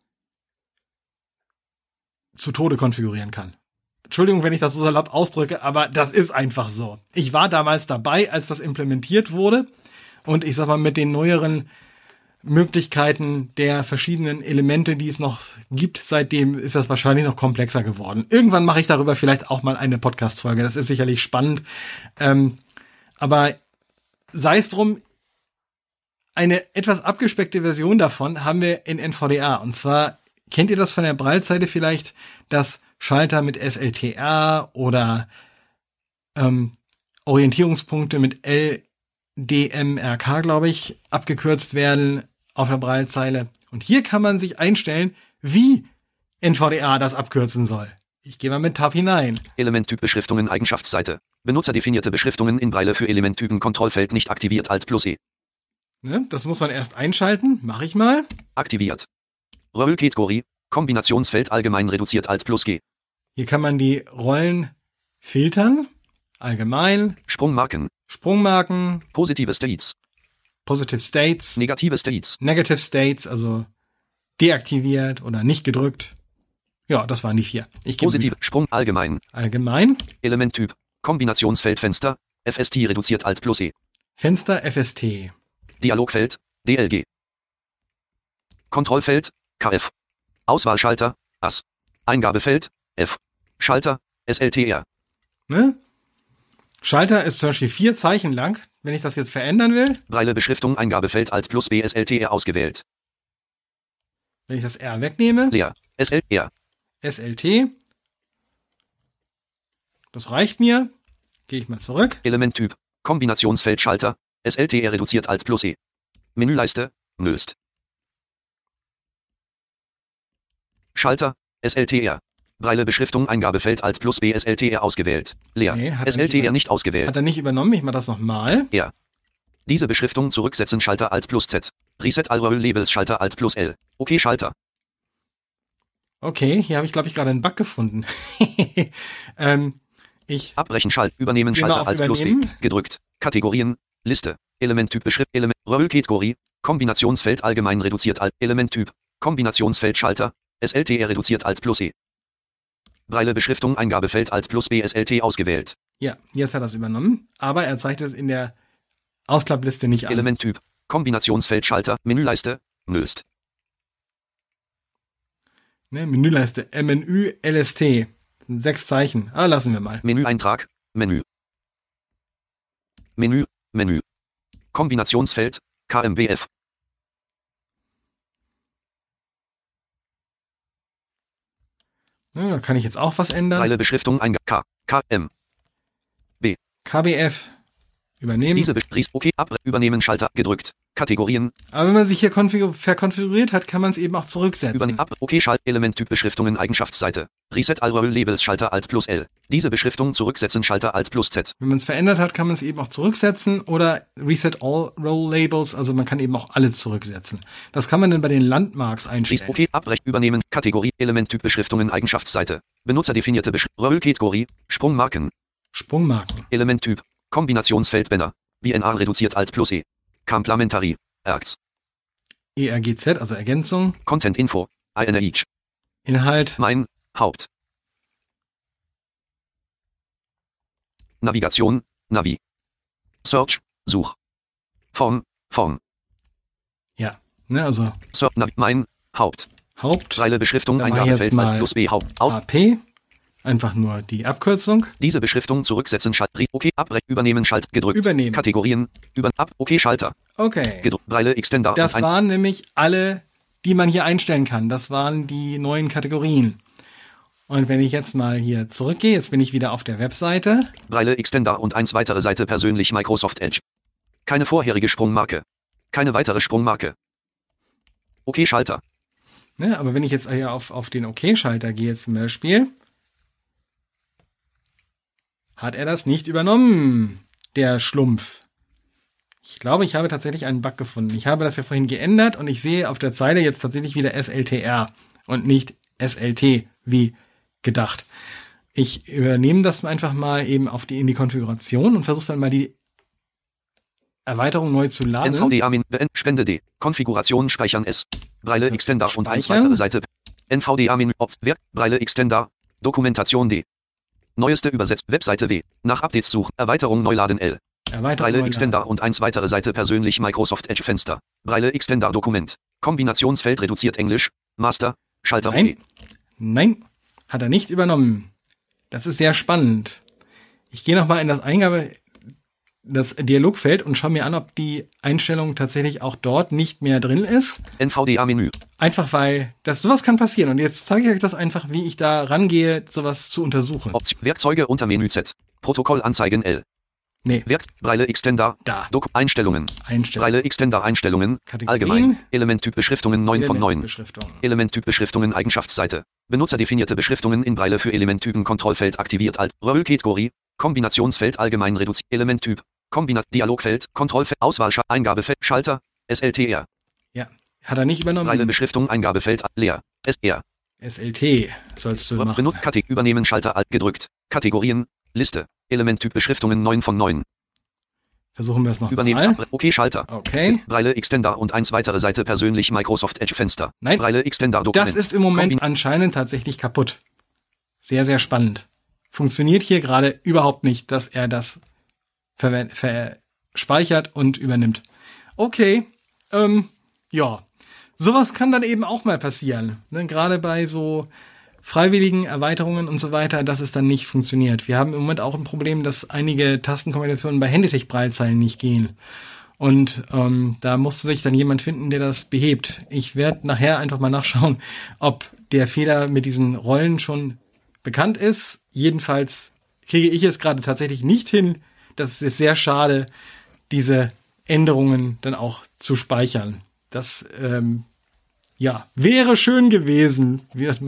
zu Tode konfigurieren kann. Entschuldigung, wenn ich das so salopp ausdrücke, aber das ist einfach so. Ich war damals dabei, als das implementiert wurde und ich sag mal, mit den neueren Möglichkeiten der verschiedenen Elemente, die es noch gibt, seitdem ist das wahrscheinlich noch komplexer geworden. Irgendwann mache ich darüber vielleicht auch mal eine Podcast-Folge, das ist sicherlich spannend. Aber sei es drum, eine etwas abgespeckte Version davon haben wir in NVDA. Und zwar, kennt ihr das von der Braillezeile vielleicht, dass Schalter mit SLTR oder Orientierungspunkte mit LDMRK, glaube ich, abgekürzt werden auf der Braillezeile. Und hier kann man sich einstellen, wie NVDA das abkürzen soll. Ich gehe mal mit Tab hinein. Elementtyp Beschriftungen Eigenschaftsseite. Benutzerdefinierte Beschriftungen in Braille für Elementtypen, Kontrollfeld nicht aktiviert, Alt+E. Ne, das muss man erst einschalten. Mache ich mal. Aktiviert. Rollkategorie. Kombinationsfeld allgemein reduziert, Alt+G. Hier kann man die Rollen filtern. Allgemein. Sprungmarken. Positive States. Negative States. Negative States, also deaktiviert oder nicht gedrückt. Ja, das waren die 4. Positive Sprung allgemein. Elementtyp. Kombinationsfeld Fenster. FST reduziert, Alt+E. Fenster FST. Dialogfeld. DLG. Kontrollfeld. KF. Auswahlschalter. AS. Eingabefeld. F. Schalter. SLTR. Ne? Schalter ist zum Beispiel 4 Zeichen lang. Wenn ich das jetzt verändern will. Braille Beschriftung Eingabefeld Alt+B SLTR ausgewählt. Wenn ich das R wegnehme. Leer. SLR. SLT. Das reicht mir. Gehe ich mal zurück. Elementtyp. Kombinationsfeld Schalter. SLTR reduziert, Alt+E. Menüleiste. Löst. Schalter. SLTR. Braille Beschriftung Eingabefeld Alt+B SLTR ausgewählt. Leer. Nee, SLTR nicht ausgewählt. Hat er nicht übernommen? Ich mache das nochmal. Ja. Diese Beschriftung zurücksetzen, Schalter Alt+Z. Reset all Roll Labels, Schalter Alt+L. Okay, Schalter. Okay, hier habe ich, glaube ich, gerade einen Bug gefunden. Abbrechen, Übernehmen, Schalter Alt+B. Gedrückt. Kategorien. Liste. Elementtyp Beschrift. Rollkategorie. Kombinationsfeld allgemein reduziert, Elementtyp. Kombinationsfeld Schalter. SLTR reduziert, Alt+E. Braille Beschriftung Eingabefeld Alt+B SLT ausgewählt. Ja, jetzt hat er es übernommen, aber er zeigt es in der Ausklappliste nicht an. Elementtyp. Kombinationsfeld Schalter. Menüleiste. Löst. Ne, Menüleiste. MNÜ LST. Das sind 6 Zeichen. Lassen wir mal. Menüeintrag. Menü. Menü, Menü. Kombinationsfeld, KMBF. Ja, da kann ich jetzt auch was ändern. Breile Beschriftung K, KM. KBF. Übernehmen. Diese okay, übernehmen Schalter gedrückt. Kategorien. Aber wenn man sich hier verkonfiguriert hat, kann man es eben auch zurücksetzen. Übernehmen okay, Elementtyp Beschriftungen Eigenschaftsseite. Reset all Roll Labels Schalter Alt plus L. Diese Beschriftung zurücksetzen Schalter Alt plus Z. Wenn man es verändert hat, kann man es eben auch zurücksetzen oder Reset all Roll Labels, also man kann eben auch alle zurücksetzen. Das kann man dann bei den Landmarks einstellen. Okay, übernehmen Kategorie Elementtyp Beschriftungen Eigenschaftsseite. Benutzerdefinierte Roll-Kategorie, Sprungmarken. Elementtyp, Kombinationsfeld Banner, BNA reduziert Alt plus E. Complementary, ERGZ. ERGZ, also Ergänzung. Content Info, INRH. Inhalt. Mein, Haupt. Navigation, Navi. Search, Such. Form. Ja, ne, also. Mein, Haupt. Breile Beschriftung Eingabefeld Alt plus B Haupt. AP. Einfach nur die Abkürzung. Diese Beschriftung zurücksetzen, okay, übernehmen, gedrückt. Übernehmen. Kategorien, okay, Schalter. Okay. Breile Extender. Das waren nämlich alle, die man hier einstellen kann. Das waren die neuen Kategorien. Und wenn ich jetzt mal hier zurückgehe, jetzt bin ich wieder auf der Webseite. Breile Extender und 1 weitere Seite persönlich Microsoft Edge. Keine vorherige Sprungmarke. Keine weitere Sprungmarke. Okay, Schalter. Ne, aber wenn ich jetzt hier auf den OK-Schalter gehe zum Beispiel, hat er das nicht übernommen, der Schlumpf. Ich glaube, ich habe tatsächlich einen Bug gefunden. Ich habe das ja vorhin geändert und ich sehe auf der Zeile jetzt tatsächlich wieder SLTR und nicht SLT wie gedacht. Ich übernehme das einfach mal eben in die Konfiguration und versuche dann mal die Erweiterung neu zu laden. NVDA Spende D. Konfiguration speichern S. Breile Extender und 1 weitere Seite. NVDA Menü Breile Extender. Dokumentation D. Neueste Übersetzt. Webseite W. Nach Updates suchen. Erweiterung neu laden L. Breile Extender und 1 weitere Seite persönlich Microsoft Edge Fenster. Breile Extender Dokument. Kombinationsfeld reduziert Englisch. Master. Schalter OK. Nein, hat er nicht übernommen. Das ist sehr spannend. Ich gehe nochmal in das Dialogfeld und schaue mir an, ob die Einstellung tatsächlich auch dort nicht mehr drin ist. NVDA-Menü. Einfach weil sowas kann passieren. Und jetzt zeige ich euch das einfach, wie ich da rangehe, sowas zu untersuchen. Werkzeuge unter Menü Z. Protokoll anzeigen L. Nee. Breile Extender. Da. Einstellungen. Breile Extender Einstellungen. Kategorien. Allgemein. Elementtyp Beschriftungen 9 von 9. Beschriftung. Elementtyp Beschriftungen Eigenschaftsseite. Benutzerdefinierte Beschriftungen in Breile für Elementtypen Kontrollfeld aktiviert Alt. Roll-Kategorie. Kombinationsfeld allgemein reduziert. Elementtyp. Dialogfeld. Kontrollfeld. Auswahl. Eingabefeld. Schalter. SLTR. Ja. Hat er nicht übernommen. Breile Beschriftung Eingabefeld. Leer. SR. SLT sollst du machen. Übernehmen Schalter Alt gedrückt. Kategorien. Liste. Elementtyp Beschriftungen 9 von 9. Versuchen wir es noch Übernehmen. Okay, Schalter. Okay. Breile Extender und 1 weitere Seite persönlich Microsoft Edge Fenster. Nein. Breile Extender Dokument. Das ist im Moment anscheinend tatsächlich kaputt. Sehr, sehr spannend. Funktioniert hier gerade überhaupt nicht, dass er das speichert und übernimmt. Okay. Ja. Sowas kann dann eben auch mal passieren. Ne? Gerade bei so freiwilligen Erweiterungen und so weiter, dass es dann nicht funktioniert. Wir haben im Moment auch ein Problem, dass einige Tastenkombinationen bei Handytech-Braillezeilen nicht gehen. Und da musste sich dann jemand finden, der das behebt. Ich werde nachher einfach mal nachschauen, ob der Fehler mit diesen Rollen schon bekannt ist. Jedenfalls kriege ich es gerade tatsächlich nicht hin. Das ist sehr schade, diese Änderungen dann auch zu speichern. Das wäre schön gewesen.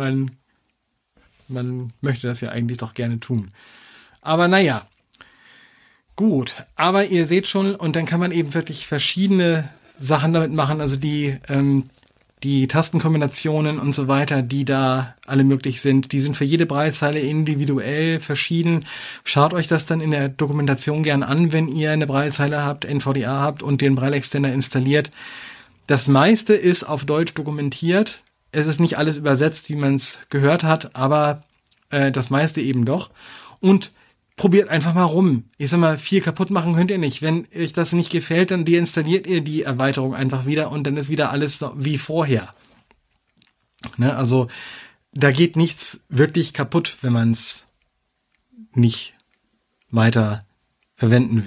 Man möchte das ja eigentlich doch gerne tun. Aber naja, gut. Aber ihr seht schon, und dann kann man eben wirklich verschiedene Sachen damit machen. Also die Tastenkombinationen und so weiter, die da alle möglich sind, die sind für jede Braillezeile individuell verschieden. Schaut euch das dann in der Dokumentation gern an, wenn ihr eine Braillezeile habt, NVDA habt und den Braille Extender installiert. Das meiste ist auf Deutsch dokumentiert. Es ist nicht alles übersetzt, wie man es gehört hat, aber das meiste eben doch. Und probiert einfach mal rum. Ich sag mal, viel kaputt machen könnt ihr nicht. Wenn euch das nicht gefällt, dann deinstalliert ihr die Erweiterung einfach wieder und dann ist wieder alles so wie vorher. Ne? Also da geht nichts wirklich kaputt, wenn man es nicht weiter verwenden will.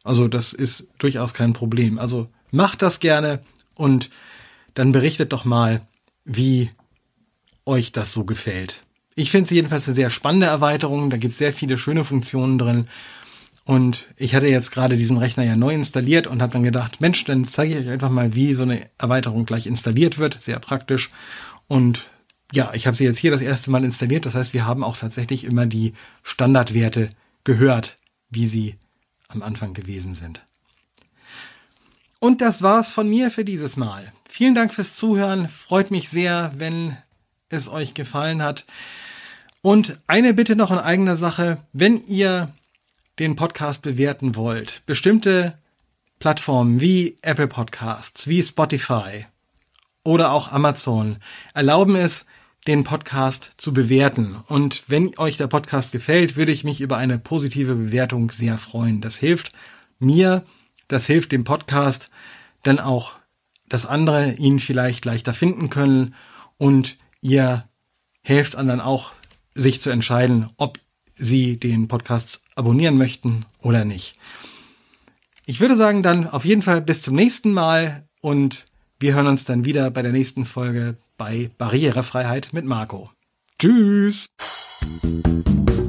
Also das ist durchaus kein Problem. Also macht das gerne und dann berichtet doch mal, wie euch das so gefällt. Ich finde es jedenfalls eine sehr spannende Erweiterung. Da gibt es sehr viele schöne Funktionen drin. Und ich hatte jetzt gerade diesen Rechner ja neu installiert und habe dann gedacht, Mensch, dann zeige ich euch einfach mal, wie so eine Erweiterung gleich installiert wird. Sehr praktisch. Und ja, ich habe sie jetzt hier das erste Mal installiert. Das heißt, wir haben auch tatsächlich immer die Standardwerte gehört, wie sie am Anfang gewesen sind. Und das war's von mir für dieses Mal. Vielen Dank fürs Zuhören. Freut mich sehr, wenn es euch gefallen hat. Und eine Bitte noch in eigener Sache. Wenn ihr den Podcast bewerten wollt, bestimmte Plattformen wie Apple Podcasts, wie Spotify oder auch Amazon erlauben es, den Podcast zu bewerten. Und wenn euch der Podcast gefällt, würde ich mich über eine positive Bewertung sehr freuen. Das hilft mir, das hilft dem Podcast, dann auch, dass andere ihn vielleicht leichter finden können und ihr helft anderen auch, sich zu entscheiden, ob sie den Podcast abonnieren möchten oder nicht. Ich würde sagen dann auf jeden Fall bis zum nächsten Mal und wir hören uns dann wieder bei der nächsten Folge bei Barrierefreiheit mit Marco. Tschüss!